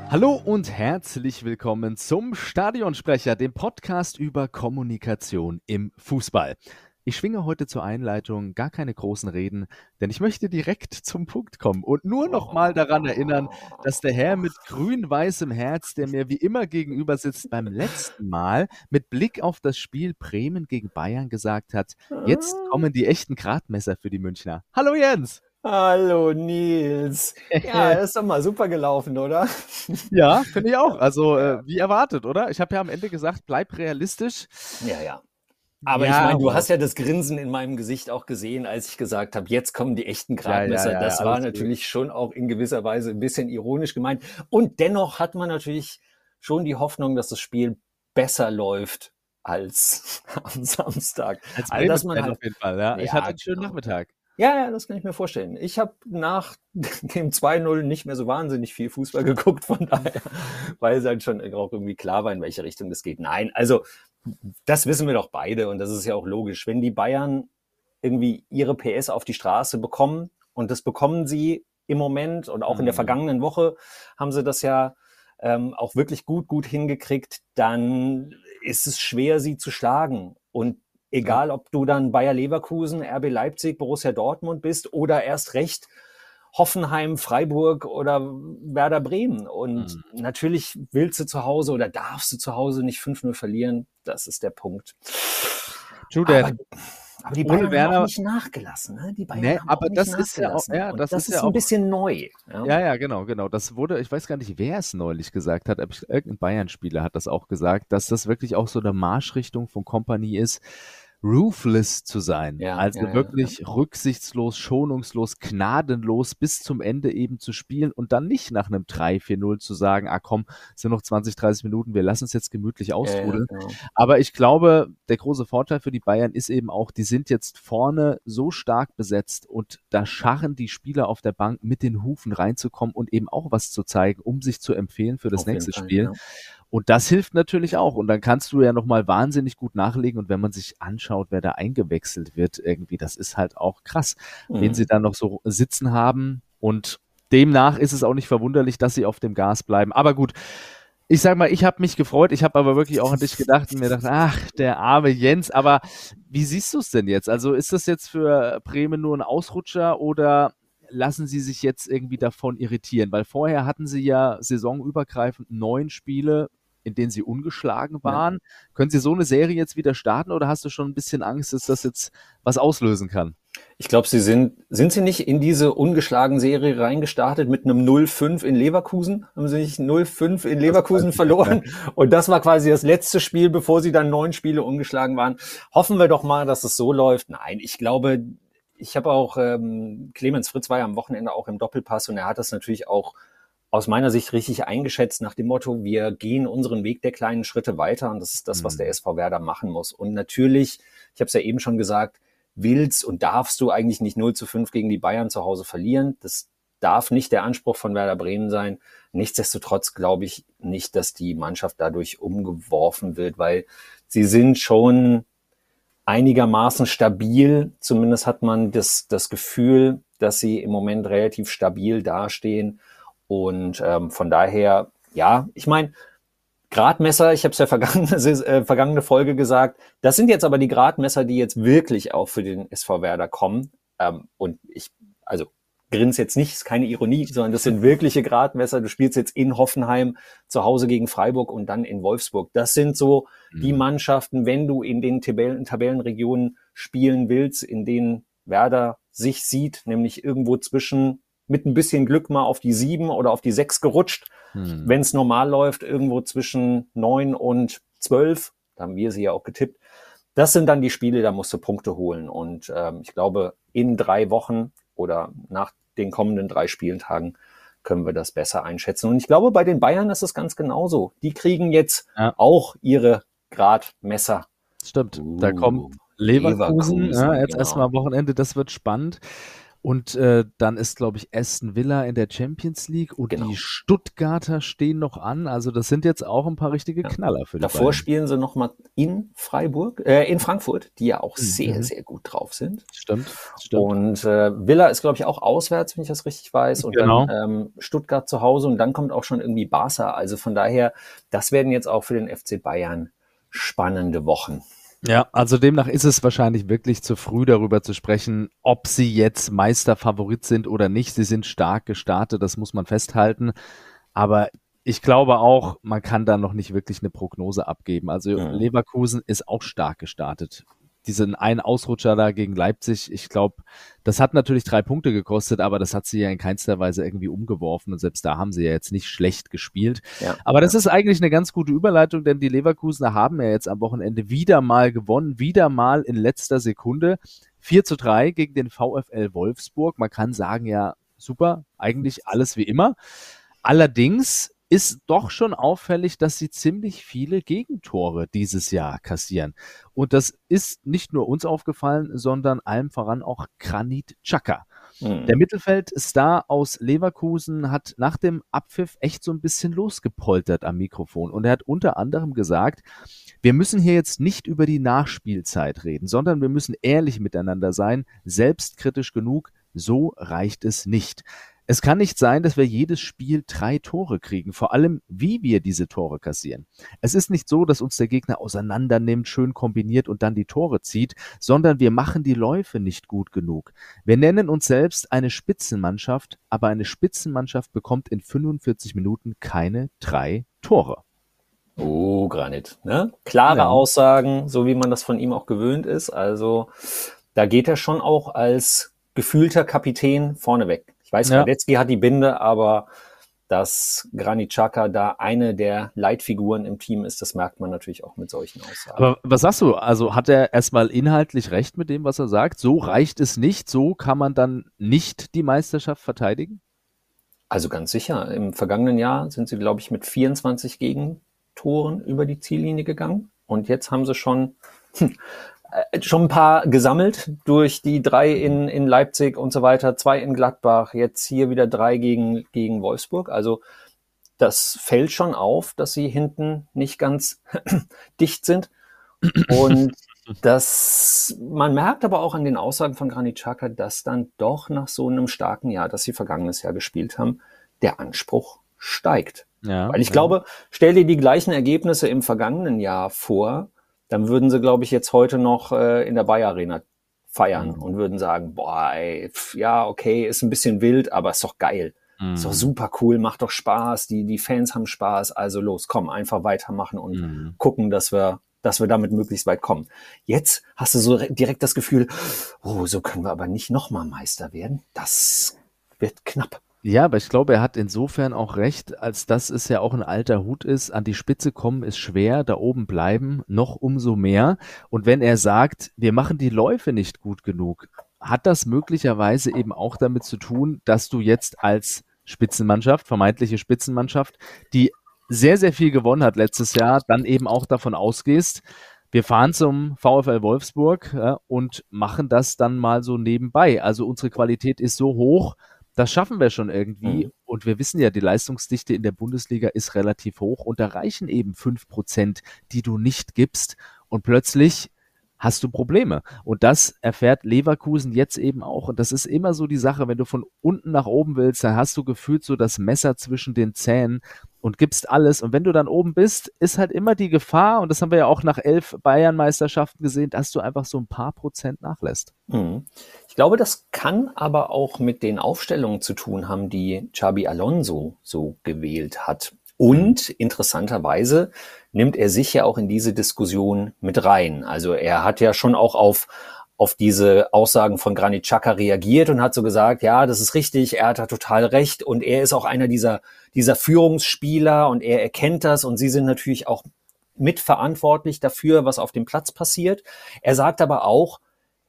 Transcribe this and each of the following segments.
Hallo und herzlich willkommen zum Stadionsprecher, dem Podcast über Kommunikation im Fußball. Ich schwinge heute zur Einleitung gar keine großen Reden, denn ich möchte direkt zum Punkt kommen und nur noch mal daran erinnern, dass der Herr mit grün-weißem Herz, der mir wie immer gegenüber sitzt, beim letzten Mal mit Blick auf das Spiel Bremen gegen Bayern gesagt hat, jetzt kommen die echten Gradmesser für die Münchner. Hallo Jens! Hallo Nils. Ja, ist doch mal super gelaufen, oder? Ja, finde ich auch. Also, wie erwartet, oder? Ich habe ja am Ende gesagt, bleib realistisch. Ja. Aber ich Ja, meine, du aber hast ja das Grinsen in meinem Gesicht auch gesehen, als ich gesagt habe, jetzt kommen die echten ja, Gradmesser. Das war alles gut. natürlich schon auch in gewisser Weise ein bisschen ironisch gemeint. Und dennoch hat man natürlich schon die Hoffnung, dass das Spiel besser läuft als am Samstag. Als Also, dass man Bremen-Fan halt, auf jeden Fall, ja. Ich hatte ja, 'n schönen genau. Nachmittag. Ja, das kann ich mir vorstellen. Ich habe nach dem 2:0 nicht mehr so wahnsinnig viel Fußball geguckt, von daher, weil es halt schon auch irgendwie klar war, in welche Richtung das geht. Nein, also das wissen wir doch beide und das ist ja auch logisch. Wenn die Bayern irgendwie ihre PS auf die Straße bekommen und das bekommen sie im Moment und auch in der vergangenen Woche haben sie das ja auch wirklich gut hingekriegt, dann ist es schwer, sie zu schlagen. Und egal, ob du dann Bayer Leverkusen, RB Leipzig, Borussia Dortmund bist oder erst recht Hoffenheim, Freiburg oder Werder Bremen. Und natürlich willst du zu Hause oder darfst du zu Hause nicht 5:0 verlieren. Das ist der Punkt. True Aber, that. aber die Ohne Bayern haben auch Werner, nicht nachgelassen. Ne? Die Bayern ne, haben auch aber nicht das ist ja auch, nachgelassen. ja, Und das das ist ja ist ein auch, bisschen neu. Ja? ja, genau. Das wurde, ich weiß gar nicht, wer es neulich gesagt hat, aber irgendein Bayern-Spieler hat das auch gesagt, dass das wirklich auch so 'ne Marschrichtung von Kompanie ist, ruthless zu sein. Ja. Also wirklich rücksichtslos, schonungslos, gnadenlos bis zum Ende eben zu spielen und dann nicht nach 'nem 3-4-0 zu sagen: „Ah komm, es sind noch 20, 30 Minuten, wir lassen's jetzt gemütlich austrudeln.“ Genau. Aber ich glaube, der große Vorteil für die Bayern ist eben auch, die sind jetzt vorne so stark besetzt und da scharren die Spieler auf der Bank mit den Hufen reinzukommen und eben auch was zu zeigen, um sich zu empfehlen für das Auf jeden nächste Fall, Spiel. ja. Und das hilft natürlich auch. Und dann kannst du ja noch mal wahnsinnig gut nachlegen. Und wenn man sich anschaut, wer da eingewechselt wird irgendwie, das ist halt auch krass, wen sie da noch so sitzen haben. Und demnach ist es auch nicht verwunderlich, dass sie auf dem Gas bleiben. Aber gut, ich sage mal, ich habe mich gefreut. Ich habe aber wirklich auch an dich gedacht und mir gedacht, ach, der arme Jens. Aber wie siehst du es denn jetzt? Also ist das jetzt für Bremen nur ein Ausrutscher oder lassen sie sich jetzt irgendwie davon irritieren? Weil vorher hatten sie ja saisonübergreifend 9 Spiele, in denen sie ungeschlagen Ja. waren. Können sie so eine Serie jetzt wieder starten oder hast du schon ein bisschen Angst, dass das jetzt was auslösen kann? Ich glaube, sind sie nicht in diese ungeschlagen Serie reingestartet mit einem 0:5 in Leverkusen? Haben sie nicht 0:5 in Das weiß Leverkusen ich nicht mehr. verloren? Und das war quasi das letzte Spiel, bevor sie dann 9 Spiele ungeschlagen waren. Hoffen wir doch mal, dass es so läuft. Nein, ich glaube, ich habe auch, Clemens Fritz war ja am Wochenende auch im Doppelpass und er hat das natürlich auch aus meiner Sicht richtig eingeschätzt nach dem Motto, wir gehen unseren Weg der kleinen Schritte weiter und das ist das, was der SV Werder machen muss. Und natürlich, ich habe es ja eben schon gesagt, willst und darfst du eigentlich nicht 0:5 gegen die Bayern zu Hause verlieren. Das darf nicht der Anspruch von Werder Bremen sein. Nichtsdestotrotz glaube ich nicht, dass die Mannschaft dadurch umgeworfen wird, weil sie sind schon einigermaßen stabil. Zumindest hat man das Gefühl, dass sie im Moment relativ stabil dastehen. Und von daher, ja, ich meine, Gradmesser, ich habe es ja vergangene Folge gesagt, das sind jetzt aber die Gradmesser, die jetzt wirklich auch für den SV Werder kommen. Und also grinse jetzt nicht, ist keine Ironie, sondern das sind wirkliche Gradmesser. Du spielst jetzt in Hoffenheim, zu Hause gegen Freiburg und dann in Wolfsburg. Das sind so die Mannschaften, wenn du in den Tabellenregionen spielen willst, in denen Werder sich sieht, nämlich irgendwo zwischen mit ein bisschen Glück mal auf die 7 oder auf die 6 gerutscht. Wenn es normal läuft, irgendwo zwischen 9 und 12, da haben wir sie ja auch getippt. Das sind dann die Spiele, da musst du Punkte holen. Und ich glaube, in 3 Wochen oder nach den kommenden 3 Spieltagen können wir das besser einschätzen. Und ich glaube, bei den Bayern ist es ganz genauso. Die kriegen jetzt auch ihre Gradmesser. Stimmt, da kommt Leverkusen, ja, jetzt genau. erstmal am Wochenende, das wird spannend. Und dann ist, glaube ich, Aston Villa in der Champions League und Genau. die Stuttgarter stehen noch an. Also das sind jetzt auch ein paar richtige Knaller für die Davor beiden. spielen sie nochmal in Frankfurt, die ja auch sehr, sehr gut drauf sind. Stimmt. Und Villa ist, glaube ich, auch auswärts, wenn ich das richtig weiß. Und Genau. dann Stuttgart zu Hause und dann kommt auch schon irgendwie Barca. Also von daher, das werden jetzt auch für den FC Bayern spannende Wochen. Ja, also demnach ist es wahrscheinlich wirklich zu früh darüber zu sprechen, ob sie jetzt Meisterfavorit sind oder nicht. Sie sind stark gestartet, das muss man festhalten. Aber ich glaube auch, man kann da noch nicht wirklich eine Prognose abgeben. Also Leverkusen ist auch stark gestartet. Diesen einen Ausrutscher da gegen Leipzig, ich glaube, das hat natürlich 3 Punkte gekostet, aber das hat sie ja in keinster Weise irgendwie umgeworfen und selbst da haben sie ja jetzt nicht schlecht gespielt. Ja. Aber das ist eigentlich eine ganz gute Überleitung, denn die Leverkusener haben ja jetzt am Wochenende wieder mal gewonnen, wieder mal in letzter Sekunde. 4:3 gegen den VfL Wolfsburg. Man kann sagen, ja, super, eigentlich alles wie immer. Allerdings ist doch schon auffällig, dass sie ziemlich viele Gegentore dieses Jahr kassieren. Und das ist nicht nur uns aufgefallen, sondern allem voran auch Granit Xhaka. Der Mittelfeldstar aus Leverkusen hat nach dem Abpfiff echt so ein bisschen losgepoltert am Mikrofon. Und er hat unter anderem gesagt, wir müssen hier jetzt nicht über die Nachspielzeit reden, sondern wir müssen ehrlich miteinander sein, selbstkritisch genug, so reicht es nicht. Es kann nicht sein, dass wir jedes Spiel 3 Tore kriegen, vor allem wie wir diese Tore kassieren. Es ist nicht so, dass uns der Gegner auseinander nimmt, schön kombiniert und dann die Tore zieht, sondern wir machen die Läufe nicht gut genug. Wir nennen uns selbst eine Spitzenmannschaft, aber eine Spitzenmannschaft bekommt in 45 Minuten keine 3 Tore. Oh, Granit, ne? Klare Aussagen, so wie man das von ihm auch gewöhnt ist. Also da geht er schon auch als gefühlter Kapitän vorneweg. Ich weiß, Radetzky hat die Binde, aber dass Granit Xhaka da eine der Leitfiguren im Team ist, das merkt man natürlich auch mit solchen Aussagen. Aber was sagst du? Also hat er erstmal inhaltlich recht mit dem, was er sagt? So reicht es nicht, so kann man dann nicht die Meisterschaft verteidigen? Also ganz sicher. Im vergangenen Jahr sind sie, glaube ich, mit 24 Gegentoren über die Ziellinie gegangen. Und jetzt haben sie schon ein paar gesammelt durch die 3 in Leipzig und so weiter, 2 in Gladbach, jetzt hier wieder 3 gegen Wolfsburg. Also das fällt schon auf, dass sie hinten nicht ganz dicht sind. Und man merkt aber auch an den Aussagen von Granit Xhaka, dass dann doch nach so einem starken Jahr, das sie vergangenes Jahr gespielt haben, der Anspruch steigt. Ja, weil ich glaube, stell dir die gleichen Ergebnisse im vergangenen Jahr vor, dann würden sie, glaube ich, jetzt heute noch in der Bayer Arena feiern und würden sagen, boah, ey, ja, okay, ist ein bisschen wild, aber ist doch geil. Ist doch super cool, macht doch Spaß, die Fans haben Spaß, also los, komm, einfach weitermachen und gucken, dass wir damit möglichst weit kommen. Jetzt hast du so direkt das Gefühl, oh, so können wir aber nicht nochmal Meister werden. Das wird knapp. Ja, aber ich glaube, er hat insofern auch recht, als dass es ja auch ein alter Hut ist. An die Spitze kommen ist schwer, da oben bleiben noch umso mehr. Und wenn er sagt, wir machen die Läufe nicht gut genug, hat das möglicherweise eben auch damit zu tun, dass du jetzt als Spitzenmannschaft, vermeintliche Spitzenmannschaft, die sehr, sehr viel gewonnen hat letztes Jahr, dann eben auch davon ausgehst, wir fahren zum VfL Wolfsburg und machen das dann mal so nebenbei. Also unsere Qualität ist so hoch, das schaffen wir schon irgendwie. Und wir wissen ja, die Leistungsdichte in der Bundesliga ist relativ hoch und da reichen eben 5%, die du nicht gibst. Und plötzlich hast du Probleme. Und das erfährt Leverkusen jetzt eben auch. Und das ist immer so die Sache, wenn du von unten nach oben willst, dann hast du gefühlt so das Messer zwischen den Zähnen und gibst alles. Und wenn du dann oben bist, ist halt immer die Gefahr, und das haben wir ja auch nach 11 Bayern-Meisterschaften gesehen, dass du einfach so ein paar Prozent nachlässt. Ich glaube, das kann aber auch mit den Aufstellungen zu tun haben, die Xabi Alonso so gewählt hat. Und interessanterweise nimmt er sich ja auch in diese Diskussion mit rein. Also er hat ja schon auch auf diese Aussagen von Granit Xhaka reagiert und hat so gesagt, ja, das ist richtig, er hat da total recht und er ist auch einer dieser Führungsspieler und er erkennt das und sie sind natürlich auch mitverantwortlich dafür, was auf dem Platz passiert. Er sagt aber auch,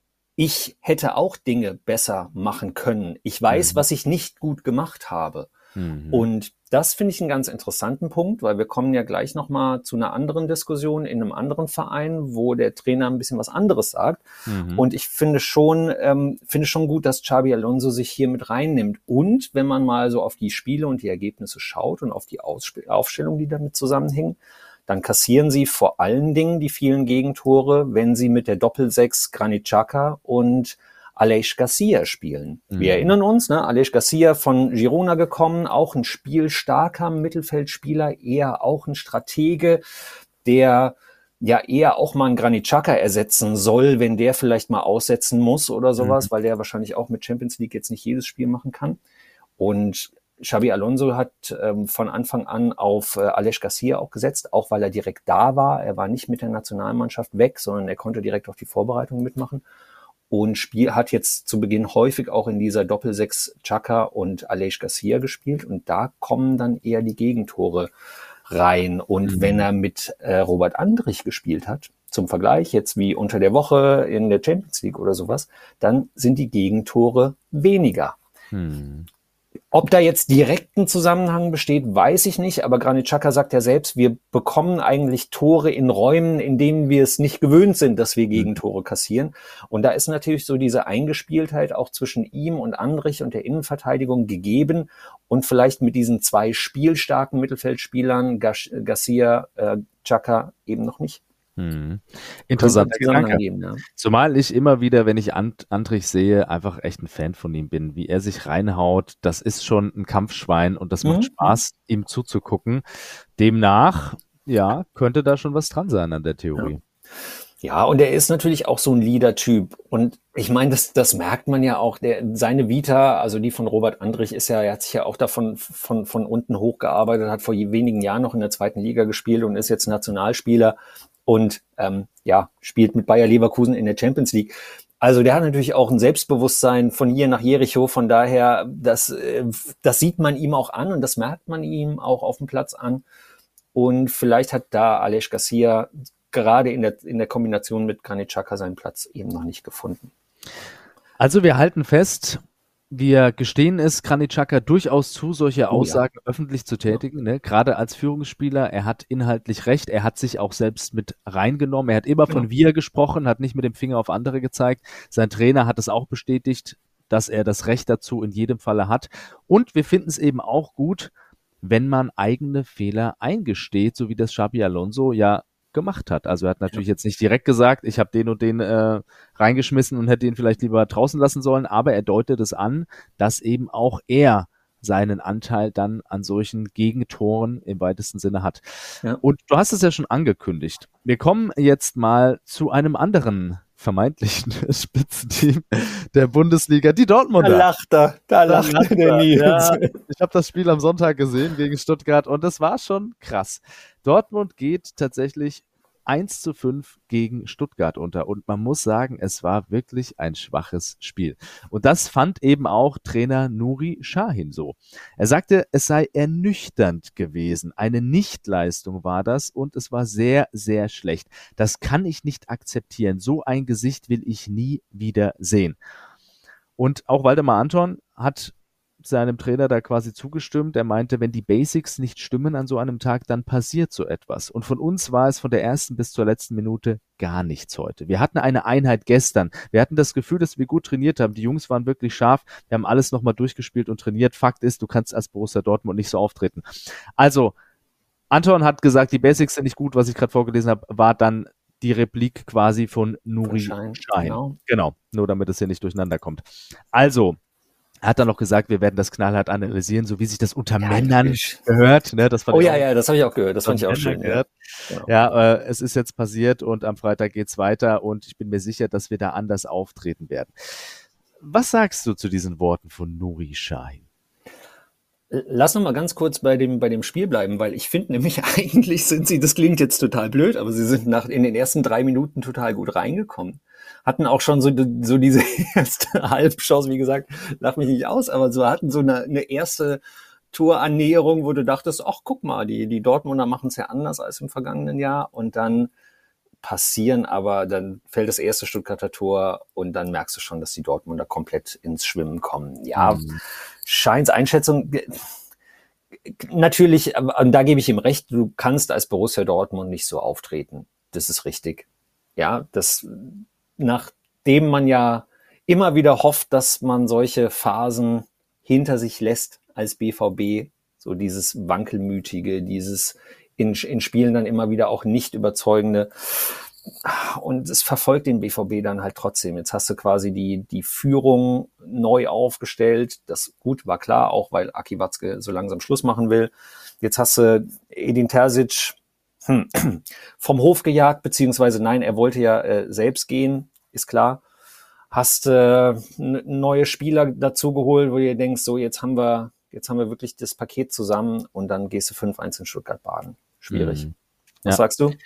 ich hätte auch Dinge besser machen können. Ich weiß, was ich nicht gut gemacht habe. Und das finde ich einen ganz interessanten Punkt, weil wir kommen ja gleich nochmal zu einer anderen Diskussion in einem anderen Verein, wo der Trainer ein bisschen was anderes sagt. Und ich finde schon gut, dass Xabi Alonso sich hier mit reinnimmt. Und wenn man mal so auf die Spiele und die Ergebnisse schaut und auf die Aufstellung, die damit zusammenhängen, dann kassieren sie vor allen Dingen die vielen Gegentore, wenn sie mit der Doppelsechs Granit Xhaka und Aleix Garcia spielen. Wir erinnern uns, ne? Aleix Garcia von Girona gekommen, auch ein spielstarker Mittelfeldspieler, eher auch ein Stratege, der ja eher auch mal einen Granit Xhaka ersetzen soll, wenn der vielleicht mal aussetzen muss oder sowas, weil der wahrscheinlich auch mit Champions League jetzt nicht jedes Spiel machen kann. Und Xabi Alonso hat von Anfang an auf Aleix Garcia auch gesetzt, auch weil er direkt da war. Er war nicht mit der Nationalmannschaft weg, sondern er konnte direkt auf die Vorbereitung mitmachen. Und hat jetzt zu Beginn häufig auch in dieser Doppelsechs Xhaka und Aleix Garcia gespielt. Und da kommen dann eher die Gegentore rein. Und wenn er mit Robert Andrich gespielt hat, zum Vergleich, jetzt wie unter der Woche in der Champions League oder sowas, dann sind die Gegentore weniger. Ob da jetzt direkt ein Zusammenhang besteht, weiß ich nicht, aber Granit Xhaka sagt ja selbst, wir bekommen eigentlich Tore in Räumen, in denen wir es nicht gewöhnt sind, dass wir Gegentore kassieren. Und da ist natürlich so diese Eingespieltheit auch zwischen ihm und Andrich und der Innenverteidigung gegeben und vielleicht mit diesen zwei spielstarken Mittelfeldspielern, Garcia, Xhaka eben noch nicht. Interessanter Gedanke. Ja. Zumal ich immer wieder, wenn ich Andrich sehe, einfach echt ein Fan von ihm bin. Wie er sich reinhaut, das ist schon ein Kampfschwein und das macht Spaß, ihm zuzugucken. Demnach, ja, könnte da schon was dran sein an der Theorie. Ja, und er ist natürlich auch so ein Leader-Typ. Und ich meine, das merkt man ja auch. Seine Vita, also die von Robert Andrich, er hat sich ja auch davon von unten hochgearbeitet, hat vor wenigen Jahren noch in der zweiten Liga gespielt und ist jetzt Nationalspieler. Und spielt mit Bayer Leverkusen in der Champions League. Also der hat natürlich auch ein Selbstbewusstsein von hier nach Jericho. Von daher, das sieht man ihm auch an und das merkt man ihm auch auf dem Platz an. Und vielleicht hat da Aleix Garcia gerade in der Kombination mit Granit Xhaka seinen Platz eben noch nicht gefunden. Also wir halten fest, wir gestehen es Granit Xhaka durchaus zu, solche Aussagen öffentlich zu tätigen, ne? Gerade als Führungsspieler. Er hat inhaltlich recht, er hat sich auch selbst mit reingenommen. Er hat immer von wir gesprochen, hat nicht mit dem Finger auf andere gezeigt. Sein Trainer hat es auch bestätigt, dass er das Recht dazu in jedem Falle hat. Und wir finden es eben auch gut, wenn man eigene Fehler eingesteht, so wie das Xabi Alonso ja gemacht hat. Also er hat natürlich jetzt nicht direkt gesagt, ich habe den und den reingeschmissen und hätte ihn vielleicht lieber draußen lassen sollen, aber er deutet es an, dass eben auch er seinen Anteil dann an solchen Gegentoren im weitesten Sinne hat. Ja. Und du hast es ja schon angekündigt. Wir kommen jetzt mal zu einem anderen vermeintlichen Spitzenteam der Bundesliga, die Dortmunder. Da lacht er, der Nils. Ja, ich habe das Spiel am Sonntag gesehen gegen Stuttgart und das war schon krass. Dortmund geht tatsächlich 1:5 gegen Stuttgart unter. Und man muss sagen, es war wirklich ein schwaches Spiel. Und das fand eben auch Trainer Nuri Sahin so. Er sagte, es sei ernüchternd gewesen. Eine Nichtleistung war das und es war sehr, sehr schlecht. Das kann ich nicht akzeptieren. So ein Gesicht will ich nie wieder sehen. Und auch Waldemar Anton hat seinem Trainer da quasi zugestimmt. Er meinte, wenn die Basics nicht stimmen an so einem Tag, dann passiert so etwas. Und von uns war es von der ersten bis zur letzten Minute gar nichts heute. Wir hatten eine Einheit gestern. Wir hatten das Gefühl, dass wir gut trainiert haben. Die Jungs waren wirklich scharf. Wir haben alles nochmal durchgespielt und trainiert. Fakt ist, du kannst als Borussia Dortmund nicht so auftreten. Also, Anton hat gesagt, die Basics sind nicht gut. Was ich gerade vorgelesen habe, war dann die Replik quasi von Nuri Sahin. Genau, nur damit es hier nicht durcheinander kommt. Also, er hat dann noch gesagt, wir werden das knallhart analysieren, so wie sich das unter Männern gehört. Ne? Das das habe ich auch gehört. Das fand ich auch schön. Es ist jetzt passiert und am Freitag geht's weiter und ich bin mir sicher, dass wir da anders auftreten werden. Was sagst du zu diesen Worten von Nuri Sahin? Lass noch mal ganz kurz bei dem Spiel bleiben, weil ich finde nämlich eigentlich sind sie, das klingt jetzt total blöd, aber sie sind in den ersten 3 Minuten total gut reingekommen. Hatten auch schon so diese erste Halbchance, wie gesagt, lach mich nicht aus, aber hatten so eine erste Torannäherung, wo du dachtest, ach guck mal, die Dortmunder machen es ja anders als im vergangenen Jahr und dann dann fällt das erste Stuttgarter Tor und dann merkst du schon, dass die Dortmunder komplett ins Schwimmen kommen. Ja, Scheins Einschätzung, Natürlich, und da gebe ich ihm recht, du kannst als Borussia Dortmund nicht so auftreten. Das ist richtig. Ja, nachdem man ja immer wieder hofft, dass man solche Phasen hinter sich lässt als BVB, so dieses Wankelmütige, dieses in Spielen dann immer wieder auch nicht überzeugende. Und es verfolgt den BVB dann halt trotzdem. Jetzt hast du quasi die Führung neu aufgestellt. Das gut war klar, auch weil Aki Watzke so langsam Schluss machen will. Jetzt hast du Edin Terzic vom Hof gejagt, beziehungsweise nein, er wollte ja selbst gehen, ist klar. Hast neue Spieler dazu geholt, wo du dir denkst, so jetzt haben wir wirklich das Paket zusammen und dann gehst du 5-1 in Stuttgart baden. Schwierig. Was sagst du?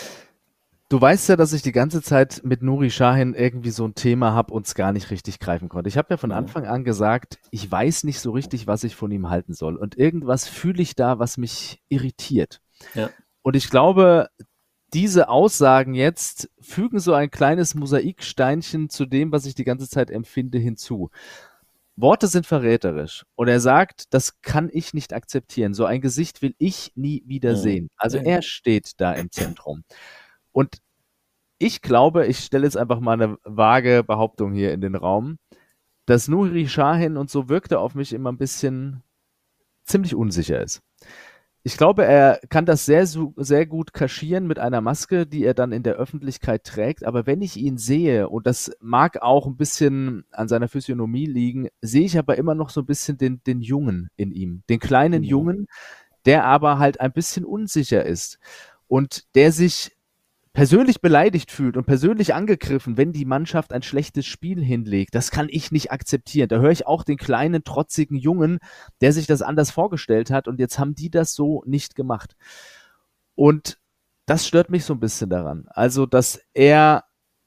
Du weißt ja, dass ich die ganze Zeit mit Nuri Sahin irgendwie so ein Thema habe und es gar nicht richtig greifen konnte. Ich habe ja von Anfang an gesagt, ich weiß nicht so richtig, was ich von ihm halten soll. Und irgendwas fühle ich da, was mich irritiert. Ja. Und ich glaube, diese Aussagen jetzt fügen so ein kleines Mosaiksteinchen zu dem, was ich die ganze Zeit empfinde, hinzu. Worte sind verräterisch. Und er sagt, das kann ich nicht akzeptieren. So ein Gesicht will ich nie wieder sehen. Also er steht da im Zentrum. Und ich glaube, ich stelle jetzt einfach mal eine vage Behauptung hier in den Raum, dass Nuri Sahin, und so wirkt er auf mich immer ein bisschen ziemlich unsicher ist. Ich glaube, er kann das sehr, sehr gut kaschieren mit einer Maske, die er dann in der Öffentlichkeit trägt. Aber wenn ich ihn sehe, und das mag auch ein bisschen an seiner Physiognomie liegen, sehe ich aber immer noch so ein bisschen den Jungen in ihm. Den kleinen Jungen, der aber halt ein bisschen unsicher ist und der sich persönlich beleidigt fühlt und persönlich angegriffen, wenn die Mannschaft ein schlechtes Spiel hinlegt. Das kann ich nicht akzeptieren. Da höre ich auch den kleinen, trotzigen Jungen, der sich das anders vorgestellt hat und jetzt haben die das so nicht gemacht. Und das stört mich so ein bisschen daran. Also, dass er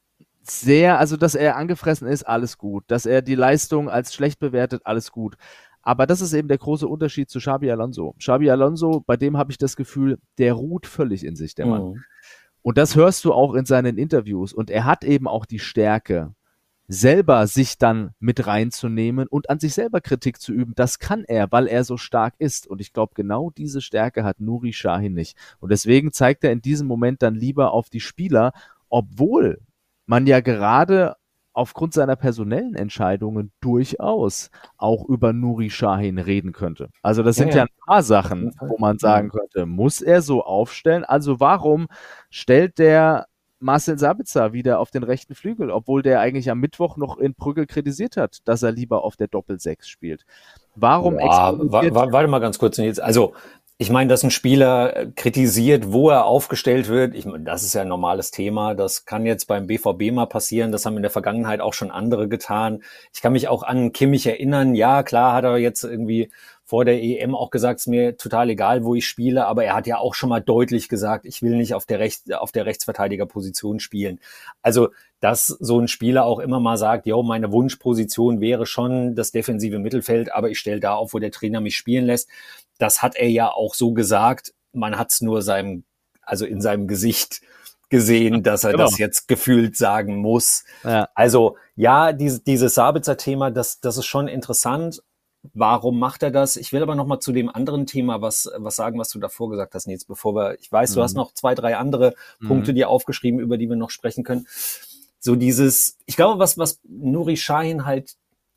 angefressen ist, alles gut. Dass er die Leistung als schlecht bewertet, alles gut. Aber das ist eben der große Unterschied zu Xabi Alonso. Xabi Alonso, bei dem habe ich das Gefühl, der ruht völlig in sich, der Mann. Und das hörst du auch in seinen Interviews. Und er hat eben auch die Stärke, selber sich dann mit reinzunehmen und an sich selber Kritik zu üben. Das kann er, weil er so stark ist. Und ich glaube, genau diese Stärke hat Nuri Sahin nicht. Und deswegen zeigt er in diesem Moment dann lieber auf die Spieler, obwohl man ja gerade aufgrund seiner personellen Entscheidungen durchaus auch über Nuri Sahin reden könnte. Also das sind ja ein paar Sachen, wo man sagen könnte, muss er so aufstellen? Also warum stellt der Marcel Sabitzer wieder auf den rechten Flügel, obwohl der eigentlich am Mittwoch noch in Brügge kritisiert hat, dass er lieber auf der Doppel-6 spielt? Warum warte mal ganz kurz jetzt. Also ich meine, dass ein Spieler kritisiert, wo er aufgestellt wird, das ist ja ein normales Thema. Das kann jetzt beim BVB mal passieren. Das haben in der Vergangenheit auch schon andere getan. Ich kann mich auch an Kimmich erinnern. Ja, klar hat er jetzt irgendwie vor der EM auch gesagt, es ist mir total egal, wo ich spiele. Aber er hat ja auch schon mal deutlich gesagt, ich will nicht auf der Rechtsverteidigerposition spielen. Also, dass so ein Spieler auch immer mal sagt, jo, meine Wunschposition wäre schon das defensive Mittelfeld, aber ich stelle da auf, wo der Trainer mich spielen lässt. Das hat er ja auch so gesagt. Man hat es nur in seinem Gesicht gesehen, dass er das jetzt gefühlt sagen muss. Ja. Also ja, dieses Sabitzer-Thema, das ist schon interessant. Warum macht er das? Ich will aber noch mal zu dem anderen Thema was sagen, was du davor gesagt hast, Nils, ich weiß, du hast noch 2, 3 andere Punkte dir aufgeschrieben, über die wir noch sprechen können. So ich glaube, was Nuri Sahin halt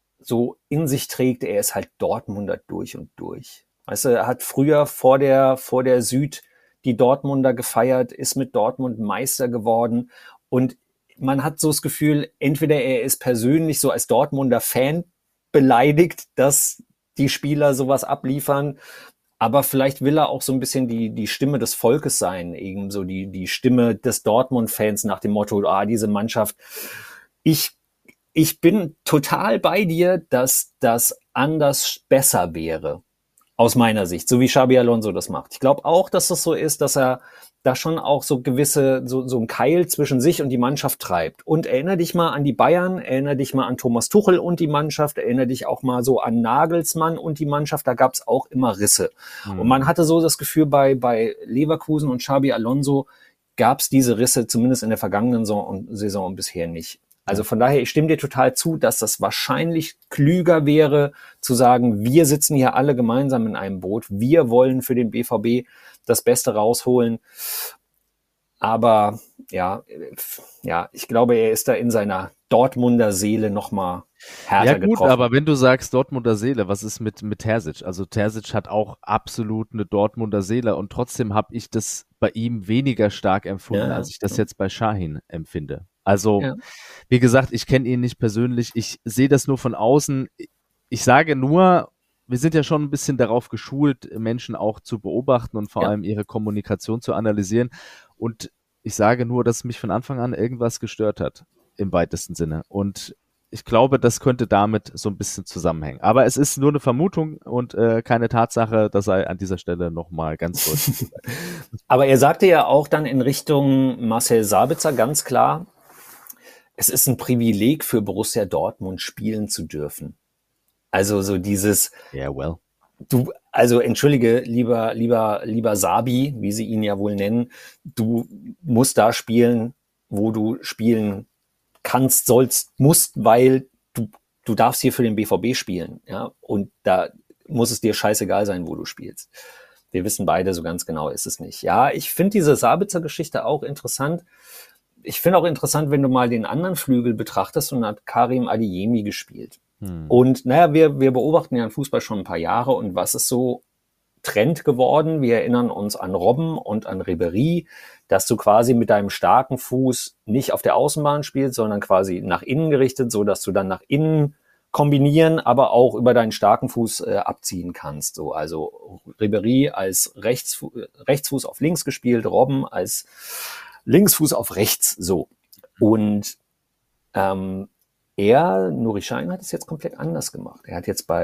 so in sich trägt, er ist halt Dortmunder durch und durch. Weißt du, er hat früher vor der Süd die Dortmunder gefeiert, ist mit Dortmund Meister geworden und man hat so das Gefühl, entweder er ist persönlich so als Dortmunder Fan beleidigt, dass die Spieler sowas abliefern, aber vielleicht will er auch so ein bisschen die Stimme des Volkes sein, eben so die Stimme des Dortmund-Fans nach dem Motto, diese Mannschaft. Ich bin total bei dir, dass das anders besser wäre. Aus meiner Sicht, so wie Xabi Alonso das macht. Ich glaube auch, dass das so ist, dass er da schon auch so gewisse, so ein Keil zwischen sich und die Mannschaft treibt. Und erinnere dich mal an die Bayern, erinnere dich mal an Thomas Tuchel und die Mannschaft, erinnere dich auch mal so an Nagelsmann und die Mannschaft, da gab es auch immer Risse. Und man hatte so das Gefühl, bei Leverkusen und Xabi Alonso gab es diese Risse, zumindest in der vergangenen Saison bisher nicht. Also von daher, ich stimme dir total zu, dass das wahrscheinlich klüger wäre, zu sagen, wir sitzen hier alle gemeinsam in einem Boot, wir wollen für den BVB das Beste rausholen. Aber ich glaube, er ist da in seiner Dortmunder Seele nochmal härter getroffen. Ja gut, aber wenn du sagst Dortmunder Seele, was ist mit Terzic? Also Terzic hat auch absolut eine Dortmunder Seele und trotzdem habe ich das bei ihm weniger stark empfunden, als ich das jetzt bei Şahin empfinde. Also, wie gesagt, ich kenne ihn nicht persönlich, ich sehe das nur von außen. Ich sage nur, wir sind ja schon ein bisschen darauf geschult, Menschen auch zu beobachten und vor allem ihre Kommunikation zu analysieren. Und ich sage nur, dass mich von Anfang an irgendwas gestört hat, im weitesten Sinne. Und ich glaube, das könnte damit so ein bisschen zusammenhängen. Aber es ist nur eine Vermutung und keine Tatsache, das sei an dieser Stelle nochmal ganz deutlich gesagt. Aber er sagte ja auch dann in Richtung Marcel Sabitzer ganz klar, es ist ein Privileg für Borussia Dortmund spielen zu dürfen. Also so dieses, also entschuldige, lieber Sabi, wie sie ihn ja wohl nennen, du musst da spielen, wo du spielen kannst, musst, weil du darfst hier für den BVB spielen, ja, und da muss es dir scheißegal sein, wo du spielst. Wir wissen beide, so ganz genau ist es nicht. Ja, ich finde diese Sabitzer-Geschichte auch interessant. Ich finde auch interessant, wenn du mal den anderen Flügel betrachtest, und hat Karim Adeyemi gespielt. Und wir beobachten ja den Fußball schon ein paar Jahre, und was ist so Trend geworden? Wir erinnern uns an Robben und an Ribéry, dass du quasi mit deinem starken Fuß nicht auf der Außenbahn spielst, sondern quasi nach innen gerichtet, so dass du dann nach innen kombinieren, aber auch über deinen starken Fuß abziehen kannst. So, also Ribéry als Rechtsfuß auf links gespielt, Robben als Linksfuß auf rechts, so. Und Nuri Şahin hat es jetzt komplett anders gemacht. Er hat jetzt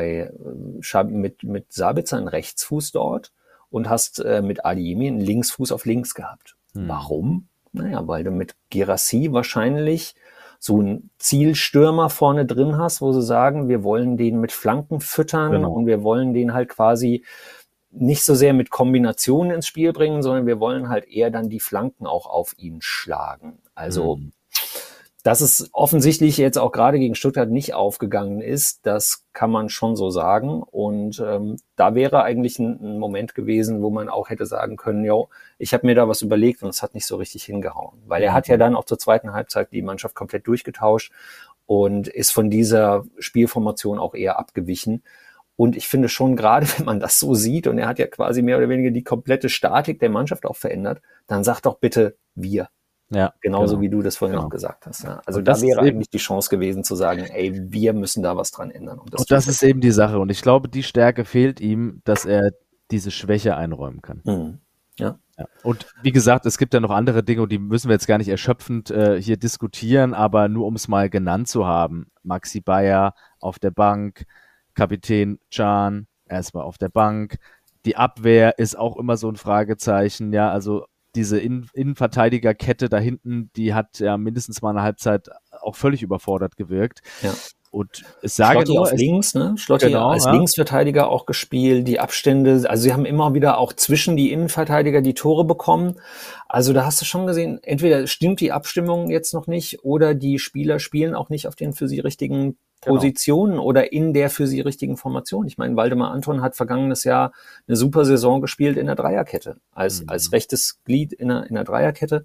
mit Sabitzer einen Rechtsfuß dort und hast mit Adeyemi einen Linksfuß auf links gehabt. Warum? Naja, weil du mit Guirassy wahrscheinlich so einen Zielstürmer vorne drin hast, wo sie sagen, wir wollen den mit Flanken füttern und wir wollen den halt quasi nicht so sehr mit Kombinationen ins Spiel bringen, sondern wir wollen halt eher dann die Flanken auch auf ihn schlagen. Also, dass es offensichtlich jetzt auch gerade gegen Stuttgart nicht aufgegangen ist, das kann man schon so sagen. Und da wäre eigentlich ein Moment gewesen, wo man auch hätte sagen können, ich habe mir da was überlegt und es hat nicht so richtig hingehauen. Weil er hat ja dann auch zur zweiten Halbzeit die Mannschaft komplett durchgetauscht und ist von dieser Spielformation auch eher abgewichen. Und ich finde schon, gerade wenn man das so sieht, und er hat ja quasi mehr oder weniger die komplette Statik der Mannschaft auch verändert, dann sag doch bitte wir. Ja, genauso wie du das vorhin auch gesagt hast. Ja. Also da wäre eigentlich die Chance gewesen zu sagen, wir müssen da was dran ändern. Und das ist eben die Sache. Und ich glaube, die Stärke fehlt ihm, dass er diese Schwäche einräumen kann. Ja. Und wie gesagt, es gibt ja noch andere Dinge, und die müssen wir jetzt gar nicht erschöpfend hier diskutieren, aber nur um es mal genannt zu haben. Maxi Bayer auf der Bank, Kapitän Can erstmal auf der Bank. Die Abwehr ist auch immer so ein Fragezeichen, ja, also diese Innenverteidigerkette da hinten, die hat ja mindestens mal eine Halbzeit auch völlig überfordert gewirkt. Ja. Und es sage Schlotti auf links, ne? Schlotti als Linksverteidiger auch gespielt, die Abstände, also sie haben immer wieder auch zwischen die Innenverteidiger die Tore bekommen. Also da hast du schon gesehen, entweder stimmt die Abstimmung jetzt noch nicht oder die Spieler spielen auch nicht auf den für sie richtigen Positionen oder in der für sie richtigen Formation. Ich meine, Waldemar Anton hat vergangenes Jahr eine super Saison gespielt in der Dreierkette, als rechtes Glied in der Dreierkette.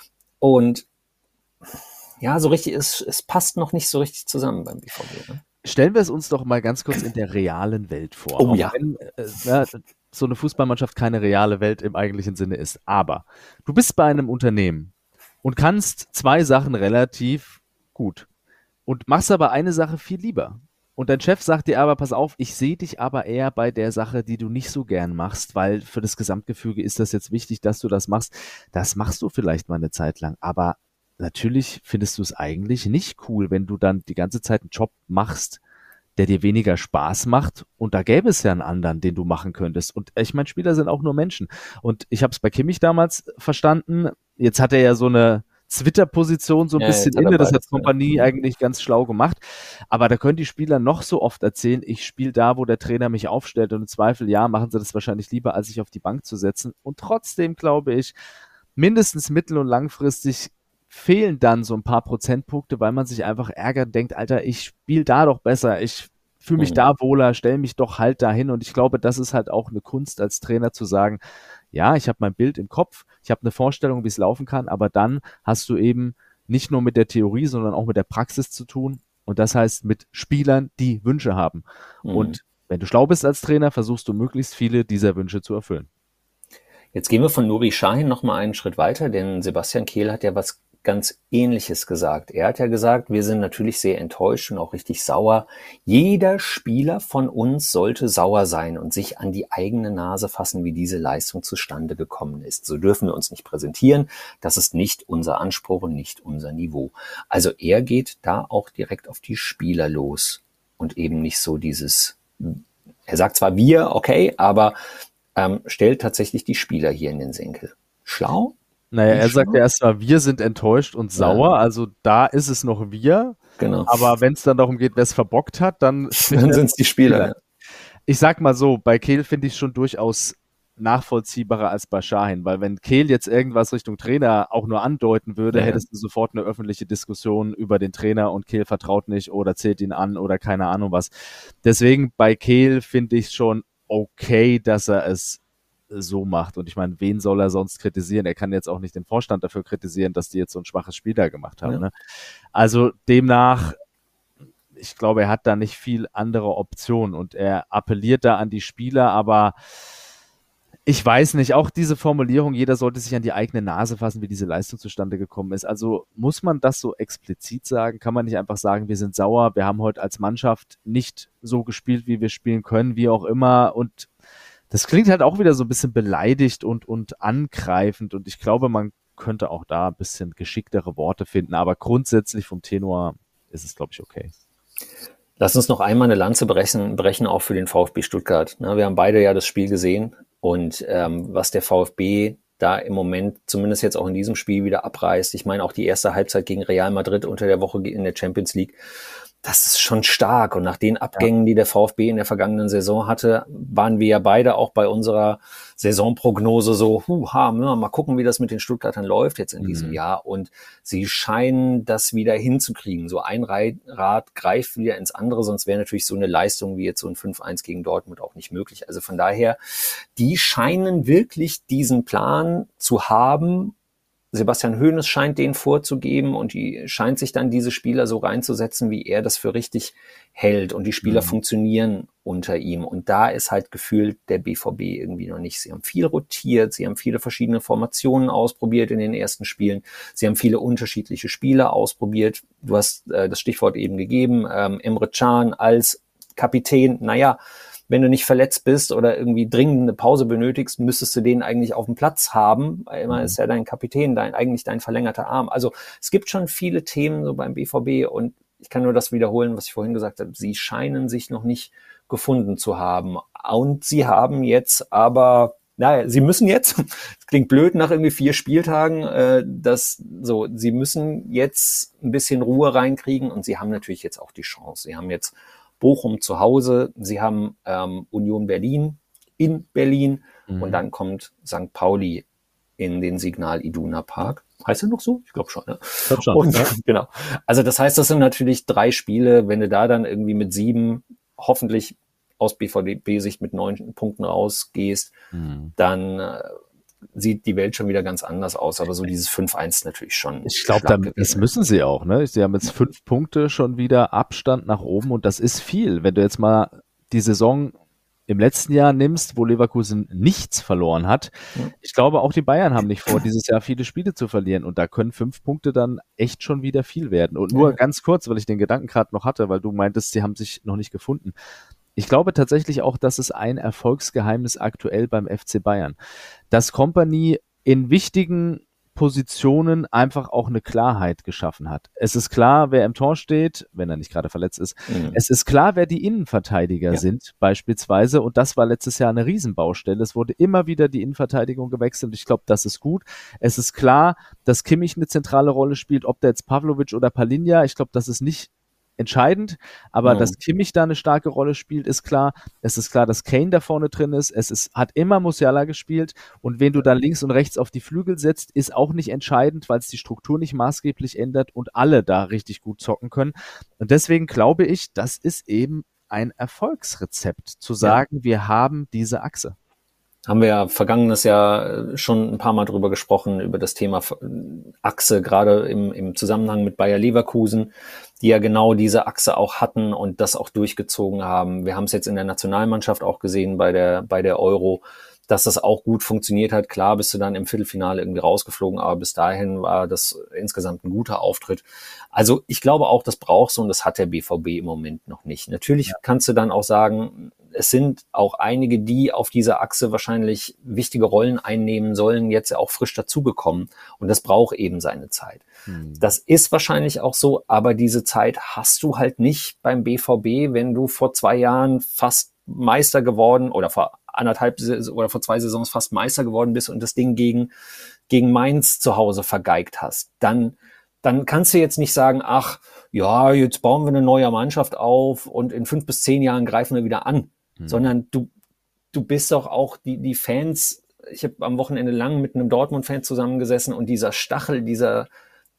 Und ja, so richtig, es passt noch nicht so richtig zusammen beim BVB. Ne? Stellen wir es uns doch mal ganz kurz in der realen Welt vor. Oh ja. Wenn, so eine Fußballmannschaft keine reale Welt im eigentlichen Sinne ist. Aber du bist bei einem Unternehmen und kannst zwei Sachen relativ gut und machst aber eine Sache viel lieber. Und dein Chef sagt dir aber, pass auf, ich sehe dich aber eher bei der Sache, die du nicht so gern machst, weil für das Gesamtgefüge ist das jetzt wichtig, dass du das machst. Das machst du vielleicht mal eine Zeit lang, aber natürlich findest du es eigentlich nicht cool, wenn du dann die ganze Zeit einen Job machst, der dir weniger Spaß macht, und da gäbe es ja einen anderen, den du machen könntest. Und ich meine, Spieler sind auch nur Menschen. Und ich habe es bei Kimmich damals verstanden. Jetzt hat er ja so eine Twitter-Position so ein bisschen inne, das hat Kompanie eigentlich ganz schlau gemacht. Aber da können die Spieler noch so oft erzählen, ich spiele da, wo der Trainer mich aufstellt, und im Zweifel, machen sie das wahrscheinlich lieber, als sich auf die Bank zu setzen. Und trotzdem glaube ich, mindestens mittel- und langfristig fehlen dann so ein paar Prozentpunkte, weil man sich einfach ärgert und denkt, Alter, ich spiele da doch besser, ich fühle mich da wohler, stell mich doch halt dahin. Und ich glaube, das ist halt auch eine Kunst als Trainer zu sagen, ja, ich habe mein Bild im Kopf, ich habe eine Vorstellung, wie es laufen kann, aber dann hast du eben nicht nur mit der Theorie, sondern auch mit der Praxis zu tun. Und das heißt mit Spielern, die Wünsche haben. Und wenn du schlau bist als Trainer, versuchst du möglichst viele dieser Wünsche zu erfüllen. Jetzt gehen wir von Nuri Sahin noch mal einen Schritt weiter, denn Sebastian Kehl hat ja was ganz Ähnliches gesagt. Er hat ja gesagt, wir sind natürlich sehr enttäuscht und auch richtig sauer. Jeder Spieler von uns sollte sauer sein und sich an die eigene Nase fassen, wie diese Leistung zustande gekommen ist. So dürfen wir uns nicht präsentieren. Das ist nicht unser Anspruch und nicht unser Niveau. Also er geht da auch direkt auf die Spieler los und eben nicht so dieses, er sagt zwar wir, okay, aber stellt tatsächlich die Spieler hier in den Senkel. Schlau? Naja, er sagt ja erstmal, wir sind enttäuscht und sauer, also da ist es noch wir. Genau. Aber wenn es dann darum geht, wer es verbockt hat, dann sind es die Spieler. Ja. Ich sag mal so, bei Kehl finde ich es schon durchaus nachvollziehbarer als bei Sahin, weil wenn Kehl jetzt irgendwas Richtung Trainer auch nur andeuten würde, hättest du sofort eine öffentliche Diskussion über den Trainer und Kehl vertraut nicht oder zählt ihn an oder keine Ahnung was. Deswegen bei Kehl finde ich schon okay, dass er es so macht. Und ich meine, wen soll er sonst kritisieren? Er kann jetzt auch nicht den Vorstand dafür kritisieren, dass die jetzt so ein schwaches Spiel da gemacht haben. Ja. Ne? Also demnach, ich glaube, er hat da nicht viel andere Optionen und er appelliert da an die Spieler, aber ich weiß nicht, auch diese Formulierung, jeder sollte sich an die eigene Nase fassen, wie diese Leistung zustande gekommen ist. Also muss man das so explizit sagen? Kann man nicht einfach sagen, wir sind sauer, wir haben heute als Mannschaft nicht so gespielt, wie wir spielen können, wie auch immer, und das klingt halt auch wieder so ein bisschen beleidigt und angreifend und ich glaube, man könnte auch da ein bisschen geschicktere Worte finden, aber grundsätzlich vom Tenor ist es, glaube ich, okay. Lass uns noch einmal eine Lanze brechen auch für den VfB Stuttgart. Wir haben beide ja das Spiel gesehen und was der VfB da im Moment, zumindest jetzt auch in diesem Spiel, wieder abreißt. Ich meine auch die erste Halbzeit gegen Real Madrid unter der Woche in der Champions League. Das ist schon stark. Und nach den Abgängen, die der VfB in der vergangenen Saison hatte, waren wir ja beide auch bei unserer Saisonprognose so, mal gucken, wie das mit den Stuttgartern läuft jetzt in diesem Jahr. Und sie scheinen das wieder hinzukriegen. So ein Rad greift wieder ins andere, sonst wäre natürlich so eine Leistung wie jetzt so ein 5-1 gegen Dortmund auch nicht möglich. Also von daher, die scheinen wirklich diesen Plan zu haben. Sebastian Hoeneß scheint den vorzugeben und die scheint sich dann diese Spieler so reinzusetzen, wie er das für richtig hält. Und die Spieler funktionieren unter ihm. Und da ist halt gefühlt der BVB irgendwie noch nicht. Sie haben viel rotiert, sie haben viele verschiedene Formationen ausprobiert in den ersten Spielen. Sie haben viele unterschiedliche Spieler ausprobiert. Du hast das Stichwort eben gegeben, Emre Can als Kapitän. Naja, wenn du nicht verletzt bist oder irgendwie dringend eine Pause benötigst, müsstest du den eigentlich auf dem Platz haben. Immer ist ja dein Kapitän, eigentlich dein verlängerter Arm. Also es gibt schon viele Themen so beim BVB und ich kann nur das wiederholen, was ich vorhin gesagt habe. Sie scheinen sich noch nicht gefunden zu haben. Und sie haben jetzt aber, sie müssen jetzt, das klingt blöd nach irgendwie 4 Spieltagen, sie müssen jetzt ein bisschen Ruhe reinkriegen und sie haben natürlich jetzt auch die Chance. Sie haben jetzt Bochum zu Hause, sie haben Union Berlin in Berlin und dann kommt St. Pauli in den Signal Iduna Park. Heißt er noch so? Ich glaube schon. Ne? Ich glaube schon. Und, genau. Also das heißt, das sind natürlich 3 Spiele. Wenn du da dann irgendwie mit 7, hoffentlich aus BVB-Sicht mit 9 Punkten rausgehst, dann sieht die Welt schon wieder ganz anders aus. Aber so dieses 5-1 natürlich schon. Ich glaube, das müssen sie auch. Ne? Sie haben jetzt 5 Punkte schon wieder Abstand nach oben und das ist viel. Wenn du jetzt mal die Saison im letzten Jahr nimmst, wo Leverkusen nichts verloren hat, ich glaube, auch die Bayern haben nicht vor, dieses Jahr viele Spiele zu verlieren und da können 5 Punkte dann echt schon wieder viel werden. Und nur ganz kurz, weil ich den Gedanken gerade noch hatte, weil du meintest, sie haben sich noch nicht gefunden. Ich glaube tatsächlich auch, dass es ein Erfolgsgeheimnis aktuell beim FC Bayern, dass Kompany in wichtigen Positionen einfach auch eine Klarheit geschaffen hat. Es ist klar, wer im Tor steht, wenn er nicht gerade verletzt ist. Es ist klar, wer die Innenverteidiger sind, beispielsweise. Und das war letztes Jahr eine Riesenbaustelle. Es wurde immer wieder die Innenverteidigung gewechselt. Ich glaube, das ist gut. Es ist klar, dass Kimmich eine zentrale Rolle spielt, ob der jetzt Pavlovic oder Palinja. Ich glaube, das ist nicht entscheidend, aber dass Kimmich da eine starke Rolle spielt, ist klar. Es ist klar, dass Kane da vorne drin ist. Hat immer Musiala gespielt und wen du dann links und rechts auf die Flügel setzt, ist auch nicht entscheidend, weil es die Struktur nicht maßgeblich ändert und alle da richtig gut zocken können. Und deswegen glaube ich, das ist eben ein Erfolgsrezept, zu sagen, wir haben diese Achse. Haben wir ja vergangenes Jahr schon ein paar Mal drüber gesprochen, über das Thema Achse, gerade im Zusammenhang mit Bayer Leverkusen, die ja genau diese Achse auch hatten und das auch durchgezogen haben. Wir haben es jetzt in der Nationalmannschaft auch gesehen bei der Euro, dass das auch gut funktioniert hat. Klar bist du dann im Viertelfinale irgendwie rausgeflogen, aber bis dahin war das insgesamt ein guter Auftritt. Also ich glaube auch, das brauchst du und das hat der BVB im Moment noch nicht. Natürlich kannst du dann auch sagen, es sind auch einige, die auf dieser Achse wahrscheinlich wichtige Rollen einnehmen sollen, jetzt auch frisch dazugekommen. Und das braucht eben seine Zeit. Das ist wahrscheinlich auch so, aber diese Zeit hast du halt nicht beim BVB, wenn du vor 2 Jahren fast Meister geworden oder vor 1,5 oder vor 2 Saisons fast Meister geworden bist und das Ding gegen Mainz zu Hause vergeigt hast. Dann kannst du jetzt nicht sagen, ach, ja, jetzt bauen wir eine neue Mannschaft auf und in 5 bis 10 Jahren greifen wir wieder an. Sondern du bist doch auch die Fans. Ich habe am Wochenende lang mit einem Dortmund-Fan zusammengesessen und dieser Stachel, dieser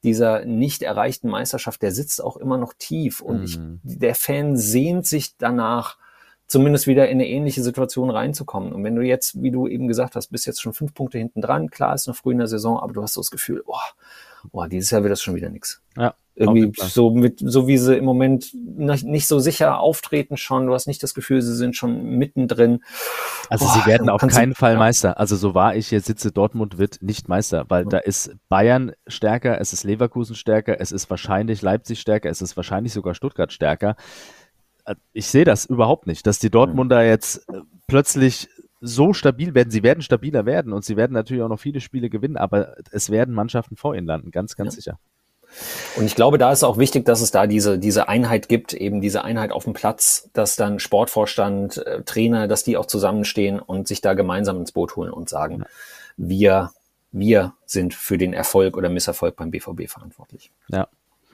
nicht erreichten Meisterschaft, der sitzt auch immer noch tief. Und der Fan sehnt sich danach, zumindest wieder in eine ähnliche Situation reinzukommen. Und wenn du jetzt, wie du eben gesagt hast, bist jetzt schon 5 Punkte hinten dran, klar, ist noch früh in der Saison, aber du hast so das Gefühl, dieses Jahr wird das schon wieder nichts. Ja. Irgendwie so wie sie im Moment nicht so sicher auftreten schon. Du hast nicht das Gefühl, sie sind schon mittendrin. Also sie werden auf keinen Fall Meister. Also so wahr ich hier sitze, Dortmund wird nicht Meister, weil da ist Bayern stärker, es ist Leverkusen stärker, es ist wahrscheinlich Leipzig stärker, es ist wahrscheinlich sogar Stuttgart stärker. Ich sehe das überhaupt nicht, dass die Dortmunder jetzt plötzlich so stabil werden. Sie werden stabiler werden und sie werden natürlich auch noch viele Spiele gewinnen, aber es werden Mannschaften vor ihnen landen, ganz sicher. Und ich glaube, da ist auch wichtig, dass es da diese Einheit gibt, eben diese Einheit auf dem Platz, dass dann Sportvorstand, Trainer, dass die auch zusammenstehen und sich da gemeinsam ins Boot holen und sagen, wir sind für den Erfolg oder Misserfolg beim BVB verantwortlich. Ja.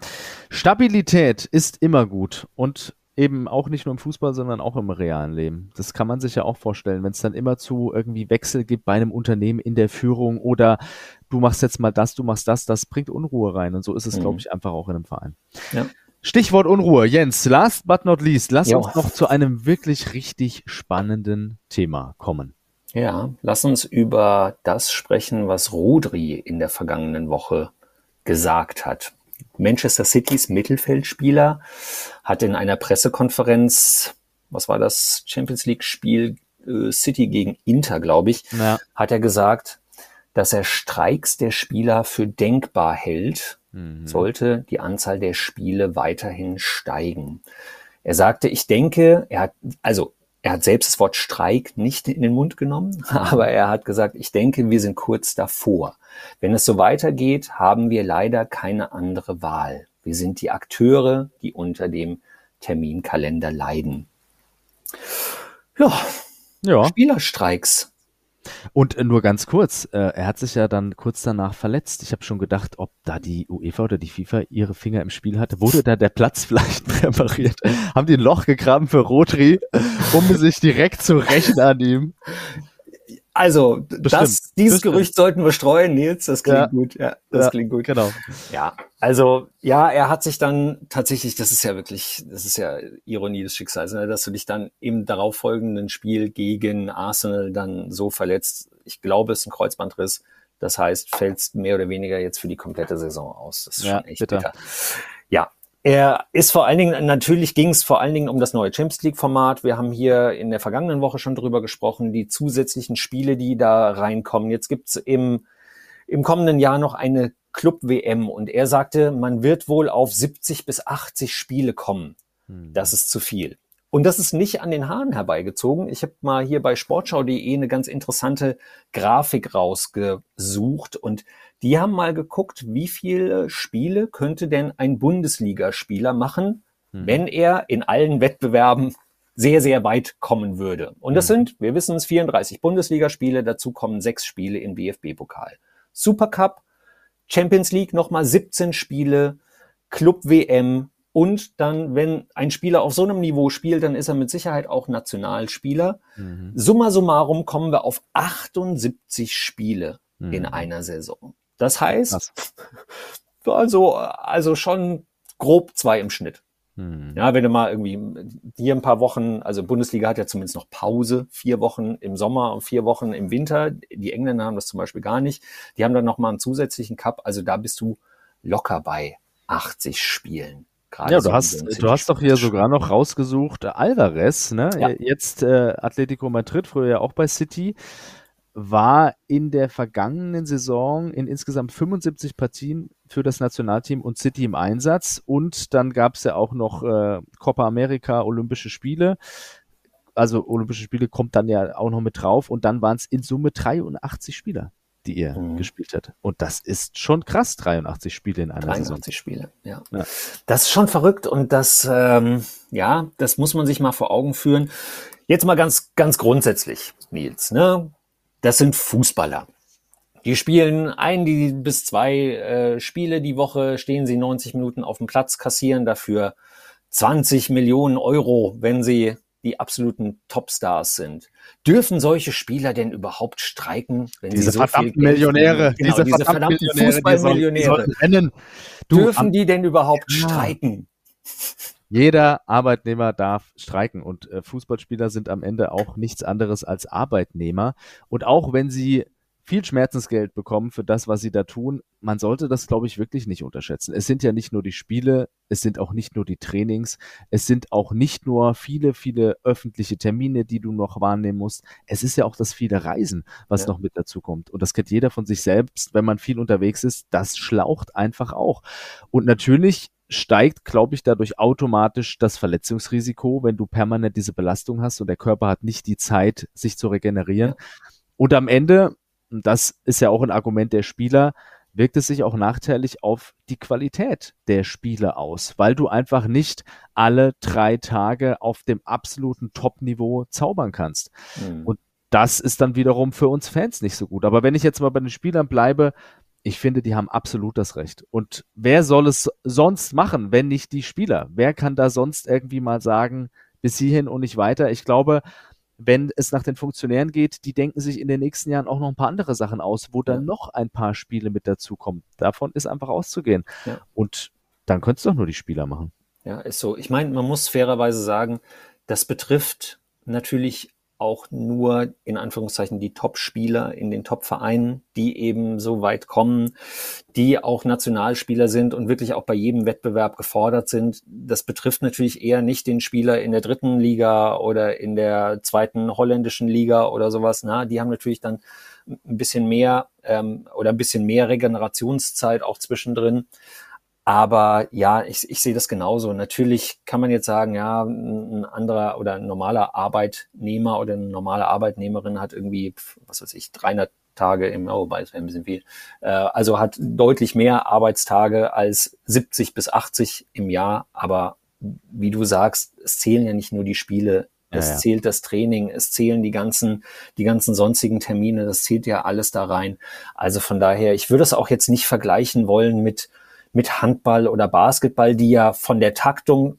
Stabilität ist immer gut und eben auch nicht nur im Fußball, sondern auch im realen Leben. Das kann man sich ja auch vorstellen, wenn es dann immer zu irgendwie Wechsel gibt bei einem Unternehmen in der Führung oder du machst jetzt mal das, du machst das bringt Unruhe rein. Und so ist es, glaube ich, einfach auch in einem Verein. Ja. Stichwort Unruhe. Jens, last but not least, lass uns noch zu einem wirklich richtig spannenden Thema kommen. Ja, lass uns über das sprechen, was Rodri in der vergangenen Woche gesagt hat. Manchester Citys Mittelfeldspieler hat in einer Pressekonferenz, was war das, Champions League Spiel City gegen Inter, glaube ich, hat er gesagt, dass er Streiks der Spieler für denkbar hält, sollte die Anzahl der Spiele weiterhin steigen. Er sagte, ich denke, er hat selbst das Wort Streik nicht in den Mund genommen, aber er hat gesagt, ich denke, wir sind kurz davor. Wenn es so weitergeht, haben wir leider keine andere Wahl. Wir sind die Akteure, die unter dem Terminkalender leiden. Ja. Spielerstreiks. Und nur ganz kurz, er hat sich ja dann kurz danach verletzt. Ich habe schon gedacht, ob da die UEFA oder die FIFA ihre Finger im Spiel hatte. Wurde da der Platz vielleicht präpariert? Haben die ein Loch gegraben für Rodri, um sich direkt zu rächen an ihm? Also, dieses Gerücht sollten wir streuen, Nils, das klingt gut. Ja, das klingt gut. Genau. Ja, also, er hat sich dann tatsächlich, das ist ja Ironie des Schicksals, ne, dass du dich dann im darauffolgenden Spiel gegen Arsenal dann so verletzt. Ich glaube, es ist ein Kreuzbandriss. Das heißt, fällst mehr oder weniger jetzt für die komplette Saison aus. Das ist schon echt bitter. Ja. Er ist natürlich ging es vor allen Dingen um das neue Champions League Format. Wir haben hier in der vergangenen Woche schon drüber gesprochen, die zusätzlichen Spiele, die da reinkommen. Jetzt gibt's im kommenden Jahr noch eine Club-WM und er sagte, man wird wohl auf 70 bis 80 Spiele kommen. Das ist zu viel. Und das ist nicht an den Haaren herbeigezogen. Ich habe mal hier bei sportschau.de eine ganz interessante Grafik rausgesucht und die haben mal geguckt, wie viele Spiele könnte denn ein Bundesligaspieler machen, wenn er in allen Wettbewerben sehr, sehr weit kommen würde. Und das sind, wir wissen es, 34 Bundesligaspiele, dazu kommen 6 Spiele im DFB-Pokal. Supercup, Champions League nochmal 17 Spiele, Club-WM, Und dann, wenn ein Spieler auf so einem Niveau spielt, dann ist er mit Sicherheit auch Nationalspieler. Summa summarum kommen wir auf 78 Spiele in einer Saison. Das heißt, also schon grob 2 im Schnitt. Ja, wenn du mal irgendwie hier ein paar Wochen, also Bundesliga hat ja zumindest noch Pause, 4 Wochen im Sommer und 4 Wochen im Winter. Die Engländer haben das zum Beispiel gar nicht. Die haben dann noch mal einen zusätzlichen Cup. Also da bist du locker bei 80 Spielen. Ja, du hast doch hier sogar noch rausgesucht, Alvarez, ne? Ja. Jetzt Atletico Madrid, früher ja auch bei City, war in der vergangenen Saison in insgesamt 75 Partien für das Nationalteam und City im Einsatz. Und dann gab es ja auch noch Copa America, Olympische Spiele. Also Olympische Spiele kommt dann ja auch noch mit drauf. Und dann waren es in Summe 83 Spieler, die er gespielt hat. Und das ist schon krass, 83 Spiele in einer 83 Saison. 83 Spiele, ja. Das ist schon verrückt und das muss man sich mal vor Augen führen. Jetzt mal ganz grundsätzlich, Nils, ne? Das sind Fußballer. Die spielen 1 bis 2 Spiele die Woche, stehen sie 90 Minuten auf dem Platz, kassieren dafür 20 Millionen Euro, wenn sie die absoluten Topstars sind. Dürfen solche Spieler denn überhaupt streiken, wenn diese sie so viel Geld Millionäre, diese verdammten Fußballmillionäre. Dürfen die denn überhaupt streiken? Jeder Arbeitnehmer darf streiken und Fußballspieler sind am Ende auch nichts anderes als Arbeitnehmer. Und auch wenn sie viel Schmerzensgeld bekommen für das, was sie da tun, man sollte das, glaube ich, wirklich nicht unterschätzen. Es sind ja nicht nur die Spiele, es sind auch nicht nur die Trainings, es sind auch nicht nur viele, viele öffentliche Termine, die du noch wahrnehmen musst. Es ist ja auch das viele Reisen, was noch mit dazu kommt. Und das kennt jeder von sich selbst, wenn man viel unterwegs ist, das schlaucht einfach auch. Und natürlich steigt, glaube ich, dadurch automatisch das Verletzungsrisiko, wenn du permanent diese Belastung hast und der Körper hat nicht die Zeit, sich zu regenerieren. Ja. Und am Ende, das ist ja auch ein Argument der Spieler, wirkt es sich auch nachteilig auf die Qualität der Spiele aus, weil du einfach nicht alle 3 Tage auf dem absoluten Top-Niveau zaubern kannst. Und das ist dann wiederum für uns Fans nicht so gut. Aber wenn ich jetzt mal bei den Spielern bleibe, ich finde, die haben absolut das Recht. Und wer soll es sonst machen, wenn nicht die Spieler? Wer kann da sonst irgendwie mal sagen, bis hierhin und nicht weiter? Ich glaube, wenn es nach den Funktionären geht, die denken sich in den nächsten Jahren auch noch ein paar andere Sachen aus, wo dann noch ein paar Spiele mit dazukommen. Davon ist einfach auszugehen. Ja. Und dann können es doch nur die Spieler machen. Ja, ist so. Ich meine, man muss fairerweise sagen, das betrifft natürlich auch nur in Anführungszeichen die Top-Spieler in den Top-Vereinen, die eben so weit kommen, die auch Nationalspieler sind und wirklich auch bei jedem Wettbewerb gefordert sind. Das betrifft natürlich eher nicht den Spieler in der 3. Liga oder in der 2. holländischen Liga oder sowas. Na, die haben natürlich dann ein bisschen mehr oder ein bisschen mehr Regenerationszeit auch zwischendrin. Aber ja, ich sehe das genauso. Natürlich kann man jetzt sagen, ja, ein anderer oder ein normaler Arbeitnehmer oder eine normale Arbeitnehmerin hat irgendwie, 300 Tage im Jahr, wobei es ein bisschen viel, also hat deutlich mehr Arbeitstage als 70 bis 80 im Jahr. Aber wie du sagst, es zählen ja nicht nur die Spiele, es zählt das Training, es zählen die ganzen sonstigen Termine, das zählt ja alles da rein. Also von daher, ich würde es auch jetzt nicht vergleichen wollen mit Handball oder Basketball, die ja von der Taktung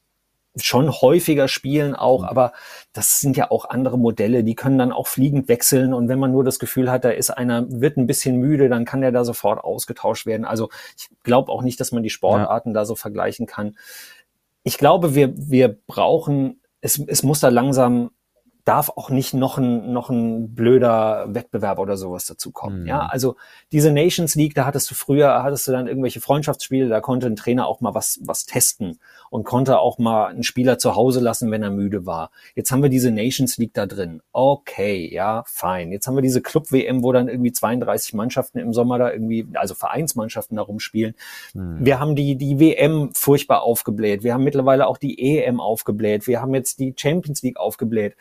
schon häufiger spielen auch, aber das sind ja auch andere Modelle, die können dann auch fliegend wechseln und wenn man nur das Gefühl hat, wird ein bisschen müde, dann kann der da sofort ausgetauscht werden. Also ich glaube auch nicht, dass man die Sportarten da so vergleichen kann. Ich glaube, wir brauchen, es muss da langsam, darf auch nicht noch ein blöder Wettbewerb oder sowas dazu kommen. Ja, also diese Nations League, da hattest du dann irgendwelche Freundschaftsspiele, da konnte ein Trainer auch mal was testen und konnte auch mal einen Spieler zu Hause lassen, wenn er müde war. Jetzt haben wir diese Nations League da drin. Okay, ja, fein. Jetzt haben wir diese Club-WM, wo dann irgendwie 32 Mannschaften im Sommer da irgendwie, also Vereinsmannschaften da rumspielen. Wir haben die WM furchtbar aufgebläht. Wir haben mittlerweile auch die EM aufgebläht. Wir haben jetzt die Champions League aufgebläht.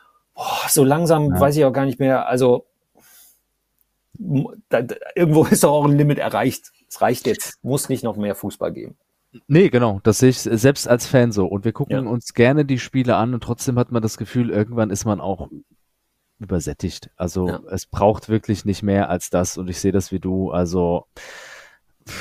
So langsam weiß ich auch gar nicht mehr, also irgendwo ist doch auch ein Limit erreicht. Es reicht jetzt, muss nicht noch mehr Fußball geben. Nee, genau, das sehe ich selbst als Fan so. Und wir gucken uns gerne die Spiele an und trotzdem hat man das Gefühl, irgendwann ist man auch übersättigt. Also es braucht wirklich nicht mehr als das und ich sehe das wie du. Also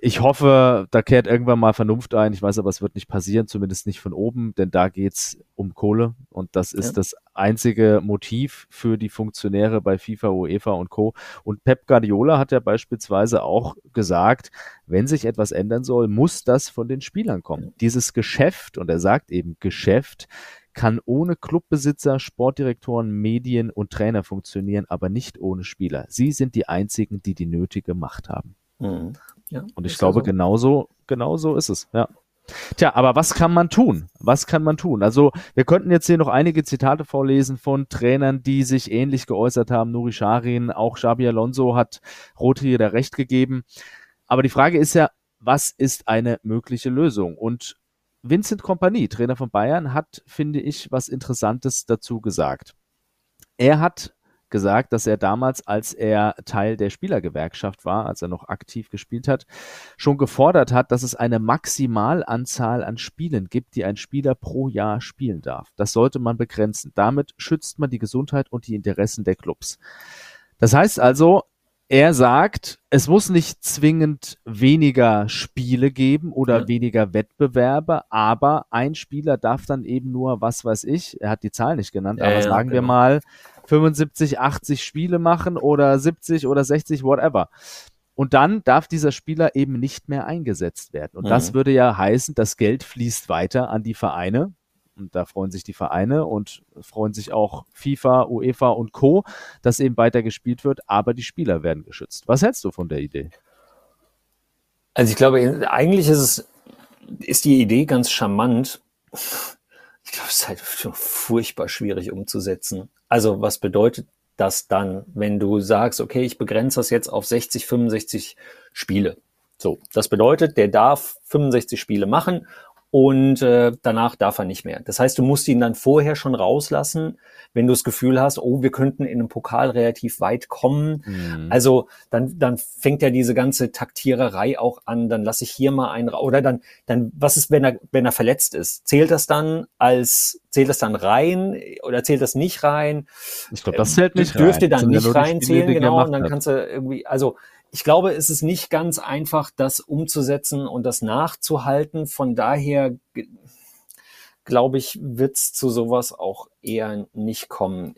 ich hoffe, da kehrt irgendwann mal Vernunft ein. Ich weiß aber, es wird nicht passieren, zumindest nicht von oben, denn da geht's um Kohle und das ist das einzige Motiv für die Funktionäre bei FIFA, UEFA und Co. Und Pep Guardiola hat ja beispielsweise auch gesagt, wenn sich etwas ändern soll, muss das von den Spielern kommen. Dieses Geschäft, und er sagt eben Geschäft, kann ohne Clubbesitzer, Sportdirektoren, Medien und Trainer funktionieren, aber nicht ohne Spieler. Sie sind die einzigen, die die nötige Macht haben. Mhm. Ja, und ich glaube, genauso ist es, ja. Tja, aber was kann man tun? Was kann man tun? Also, wir könnten jetzt hier noch einige Zitate vorlesen von Trainern, die sich ähnlich geäußert haben. Nuri Sahin, auch Xabi Alonso hat Rothi da recht gegeben. Aber die Frage ist ja, was ist eine mögliche Lösung? Und Vincent Kompany, Trainer von Bayern, hat, finde ich, was Interessantes dazu gesagt. Er hat gesagt, dass er damals, als er Teil der Spielergewerkschaft war, als er noch aktiv gespielt hat, schon gefordert hat, dass es eine Maximalanzahl an Spielen gibt, die ein Spieler pro Jahr spielen darf. Das sollte man begrenzen. Damit schützt man die Gesundheit und die Interessen der Clubs. Das heißt also, er sagt, es muss nicht zwingend weniger Spiele geben oder weniger Wettbewerbe, aber ein Spieler darf dann eben nur, was weiß ich, er hat die Zahl nicht genannt, aber sagen wir mal 75, 80 Spiele machen oder 70 oder 60, whatever. Und dann darf dieser Spieler eben nicht mehr eingesetzt werden. Und das würde ja heißen, das Geld fließt weiter an die Vereine. Und da freuen sich die Vereine und freuen sich auch FIFA, UEFA und Co., dass eben weiter gespielt wird, aber die Spieler werden geschützt. Was hältst du von der Idee? Also ich glaube, eigentlich ist die Idee ganz charmant. Ich glaube, es ist halt furchtbar schwierig umzusetzen. Also was bedeutet das dann, wenn du sagst, okay, ich begrenze das jetzt auf 60, 65 Spiele? So, das bedeutet, der darf 65 Spiele machen und danach darf er nicht mehr. Das heißt, du musst ihn dann vorher schon rauslassen, wenn du das Gefühl hast, oh, wir könnten in einem Pokal relativ weit kommen. Also dann fängt ja diese ganze Taktiererei auch an, dann lasse ich hier mal einen oder dann was ist, wenn er verletzt ist? Zählt das dann rein oder zählt das nicht rein? Ich glaube, das zählt nicht rein. Dürfte dann nicht reinzählen, genau, und dann kannst du irgendwie, also ich glaube, es ist nicht ganz einfach, das umzusetzen und das nachzuhalten. Von daher, glaube ich, wird es zu sowas auch eher nicht kommen.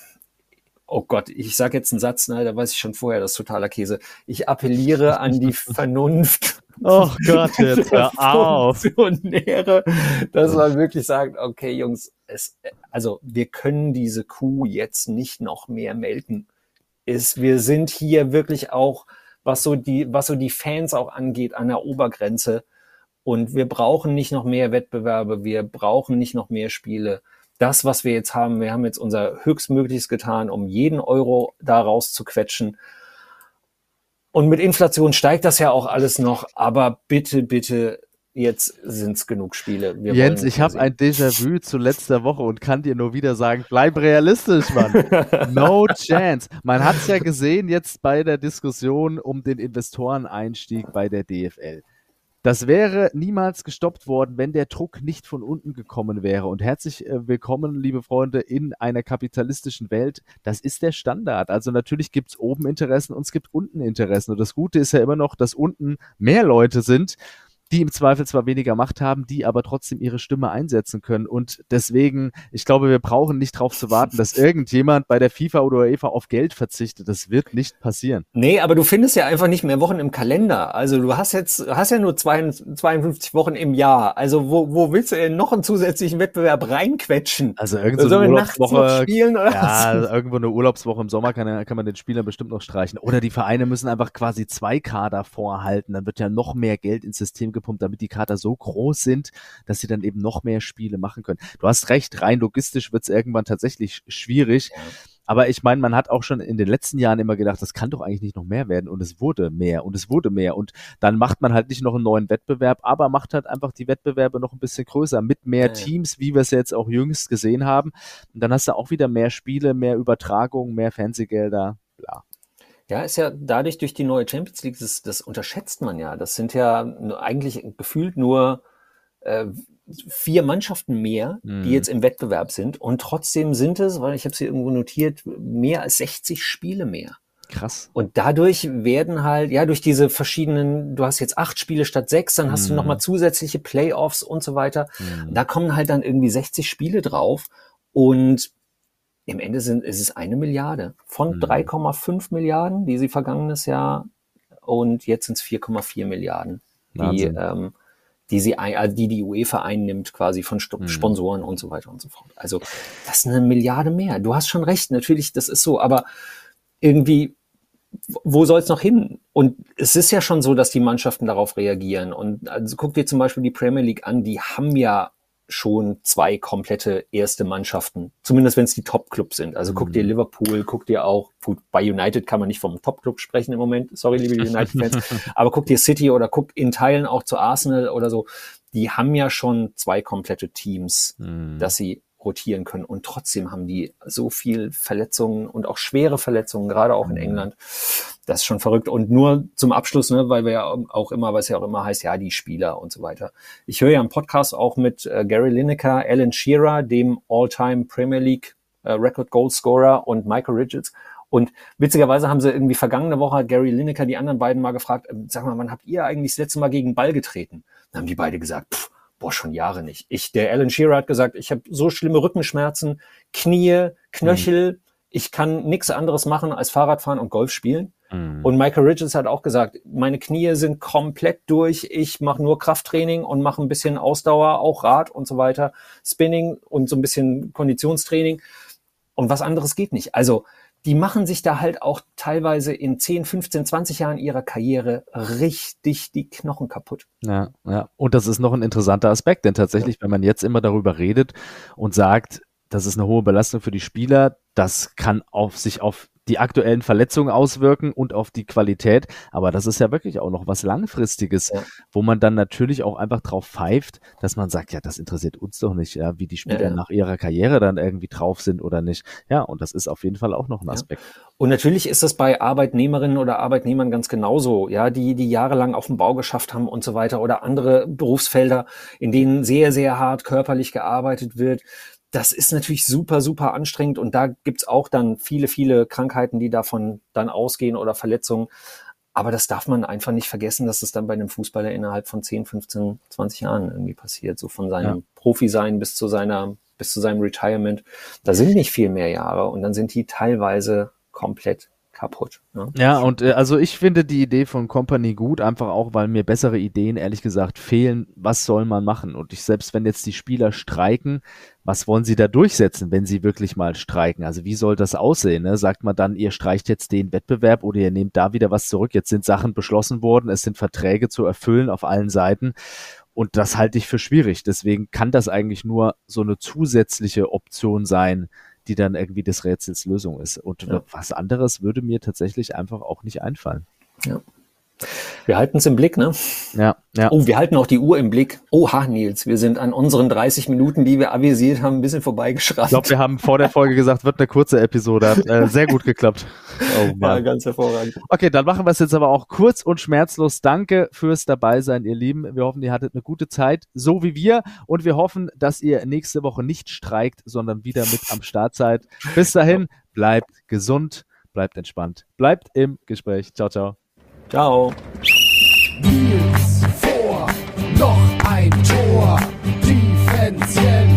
Oh Gott, ich sage jetzt einen Satz, da weiß ich schon vorher, das ist totaler Käse. Ich appelliere an die Vernunft. Oh Gott, jetzt hör auf. Funktionäre, dass man wirklich sagt, okay, Jungs, also wir können diese Kuh jetzt nicht noch mehr melken. Wir sind hier wirklich auch, was so die Fans auch angeht, an der Obergrenze. Und wir brauchen nicht noch mehr Wettbewerbe, wir brauchen nicht noch mehr Spiele. Das, was wir jetzt haben, wir haben jetzt unser Höchstmögliches getan, um jeden Euro da rauszuquetschen. Und mit Inflation steigt das ja auch alles noch, aber bitte, bitte, jetzt sind's genug Spiele. Jens, ich habe ein Déjà-vu zu letzter Woche und kann dir nur wieder sagen, bleib realistisch, Mann. No chance. Man hat es ja gesehen jetzt bei der Diskussion um den Investoreneinstieg bei der DFL. Das wäre niemals gestoppt worden, wenn der Druck nicht von unten gekommen wäre. Und herzlich willkommen, liebe Freunde, in einer kapitalistischen Welt. Das ist der Standard. Also natürlich gibt es oben Interessen und es gibt unten Interessen. Und das Gute ist ja immer noch, dass unten mehr Leute sind, die im Zweifel zwar weniger Macht haben, die aber trotzdem ihre Stimme einsetzen können. Und deswegen, ich glaube, wir brauchen nicht darauf zu warten, dass irgendjemand bei der FIFA oder UEFA auf Geld verzichtet. Das wird nicht passieren. Nee, aber du findest ja einfach nicht mehr Wochen im Kalender. Also du hast ja nur 52 Wochen im Jahr. Also wo willst du denn noch einen zusätzlichen Wettbewerb reinquetschen? Also irgendwo eine Urlaubswoche, spielen oder ja, was? irgendwo eine Urlaubswoche im Sommer kann man den Spielern bestimmt noch streichen. Oder die Vereine müssen einfach quasi 2 Kader vorhalten. Dann wird ja noch mehr Geld ins System gepumpt, damit die Kader so groß sind, dass sie dann eben noch mehr Spiele machen können. Du hast recht, rein logistisch wird es irgendwann tatsächlich schwierig. Aber ich meine, man hat auch schon in den letzten Jahren immer gedacht, das kann doch eigentlich nicht noch mehr werden. Und es wurde mehr und es wurde mehr. Und dann macht man halt nicht noch einen neuen Wettbewerb, aber macht halt einfach die Wettbewerbe noch ein bisschen größer mit mehr Teams, wie wir es jetzt auch jüngst gesehen haben. Und dann hast du auch wieder mehr Spiele, mehr Übertragungen, mehr Fernsehgelder, bla. Ja, ist ja dadurch durch die neue Champions League, das unterschätzt man ja. Das sind ja eigentlich gefühlt nur 4 Mannschaften mehr, die jetzt im Wettbewerb sind. Und trotzdem sind es, weil ich habe es hier irgendwo notiert, mehr als 60 Spiele mehr. Krass. Und dadurch werden halt, ja, durch diese verschiedenen, du hast jetzt 8 Spiele statt 6, dann hast du nochmal zusätzliche Playoffs und so weiter. Da kommen halt dann irgendwie 60 Spiele drauf und im Ende ist es 1 Milliarde von 3,5 Milliarden, die sie vergangenes Jahr, und jetzt sind es 4,4 Milliarden, die UEFA einnimmt quasi von Sponsoren und so weiter und so fort. Also das ist 1 Milliarde mehr. Du hast schon recht, natürlich, das ist so, aber irgendwie, wo soll es noch hin? Und es ist ja schon so, dass die Mannschaften darauf reagieren. Und also guck dir zum Beispiel die Premier League an, die haben ja schon 2 komplette erste Mannschaften, zumindest wenn es die Top-Clubs sind. Also guck dir Liverpool, guck dir auch, gut, bei United kann man nicht vom Top-Club sprechen im Moment, sorry, liebe United-Fans, aber guck dir City oder guck in Teilen auch zu Arsenal oder so, die haben ja schon 2 komplette Teams, dass sie rotieren können, und trotzdem haben die so viel Verletzungen und auch schwere Verletzungen, gerade auch in England. Das ist schon verrückt. Und nur zum Abschluss, ne, weil wir ja auch immer, was ja auch immer heißt, ja, die Spieler und so weiter. Ich höre ja im Podcast auch mit Gary Lineker, Alan Shearer, dem All-Time Premier League Record Goal Scorer, und Michael Richards. Und witzigerweise haben sie irgendwie vergangene Woche Gary Lineker die anderen beiden mal gefragt, sag mal, wann habt ihr eigentlich das letzte Mal gegen den Ball getreten? Dann haben die beide gesagt, schon Jahre nicht. Der Alan Shearer hat gesagt, ich habe so schlimme Rückenschmerzen, Knie, Knöchel, ich kann nichts anderes machen als Fahrradfahren und Golf spielen. Und Michael Richards hat auch gesagt, meine Knie sind komplett durch, ich mache nur Krafttraining und mache ein bisschen Ausdauer, auch Rad und so weiter, Spinning und so ein bisschen Konditionstraining, und was anderes geht nicht. Also die machen sich da halt auch teilweise in 10, 15, 20 Jahren ihrer Karriere richtig die Knochen kaputt. Ja. Und das ist noch ein interessanter Aspekt, denn tatsächlich, wenn man jetzt immer darüber redet und sagt, das ist eine hohe Belastung für die Spieler, das kann sich auf die aktuellen Verletzungen auswirken und auf die Qualität, aber das ist ja wirklich auch noch was Langfristiges, wo man dann natürlich auch einfach drauf pfeift, dass man sagt, ja, das interessiert uns doch nicht, ja, wie die Spieler nach ihrer Karriere dann irgendwie drauf sind oder nicht. Ja, und das ist auf jeden Fall auch noch ein Aspekt. Und natürlich ist das bei Arbeitnehmerinnen oder Arbeitnehmern ganz genauso, ja, die jahrelang auf dem Bau geschafft haben und so weiter, oder andere Berufsfelder, in denen sehr, sehr hart körperlich gearbeitet wird. Das ist natürlich super, super anstrengend, und da gibt's auch dann viele, viele Krankheiten, die davon dann ausgehen, oder Verletzungen. Aber das darf man einfach nicht vergessen, dass das dann bei einem Fußballer innerhalb von 10, 15, 20 Jahren irgendwie passiert. So von seinem Profi-Sein bis zu seinem Retirement. Da sind nicht viel mehr Jahre, und dann sind die teilweise komplett kaputt. Ne? Ja, und also ich finde die Idee von Kompany gut, einfach auch, weil mir bessere Ideen, ehrlich gesagt, fehlen. Was soll man machen? Und selbst wenn jetzt die Spieler streiken, was wollen sie da durchsetzen, wenn sie wirklich mal streiken? Also wie soll das aussehen? Ne? Sagt man dann, ihr streicht jetzt den Wettbewerb oder ihr nehmt da wieder was zurück? Jetzt sind Sachen beschlossen worden, es sind Verträge zu erfüllen auf allen Seiten. Und das halte ich für schwierig. Deswegen kann das eigentlich nur so eine zusätzliche Option sein, die dann irgendwie des Rätsels Lösung ist. Und was anderes würde mir tatsächlich einfach auch nicht einfallen. Ja. Wir halten es im Blick, ne? Ja. Oh, wir halten auch die Uhr im Blick. Oha, Nils, wir sind an unseren 30 Minuten, die wir avisiert haben, ein bisschen vorbeigeschrammt. Ich glaube, wir haben vor der Folge gesagt, wird eine kurze Episode. Hat sehr gut geklappt. Oh Mann. Ja, ganz hervorragend. Okay, dann machen wir es jetzt aber auch kurz und schmerzlos. Danke fürs Dabeisein, ihr Lieben. Wir hoffen, ihr hattet eine gute Zeit, so wie wir. Und wir hoffen, dass ihr nächste Woche nicht streikt, sondern wieder mit am Start seid. Bis dahin, bleibt gesund, bleibt entspannt, bleibt im Gespräch. Ciao, ciao. Ciao. Nils vor, noch ein Tor, Defense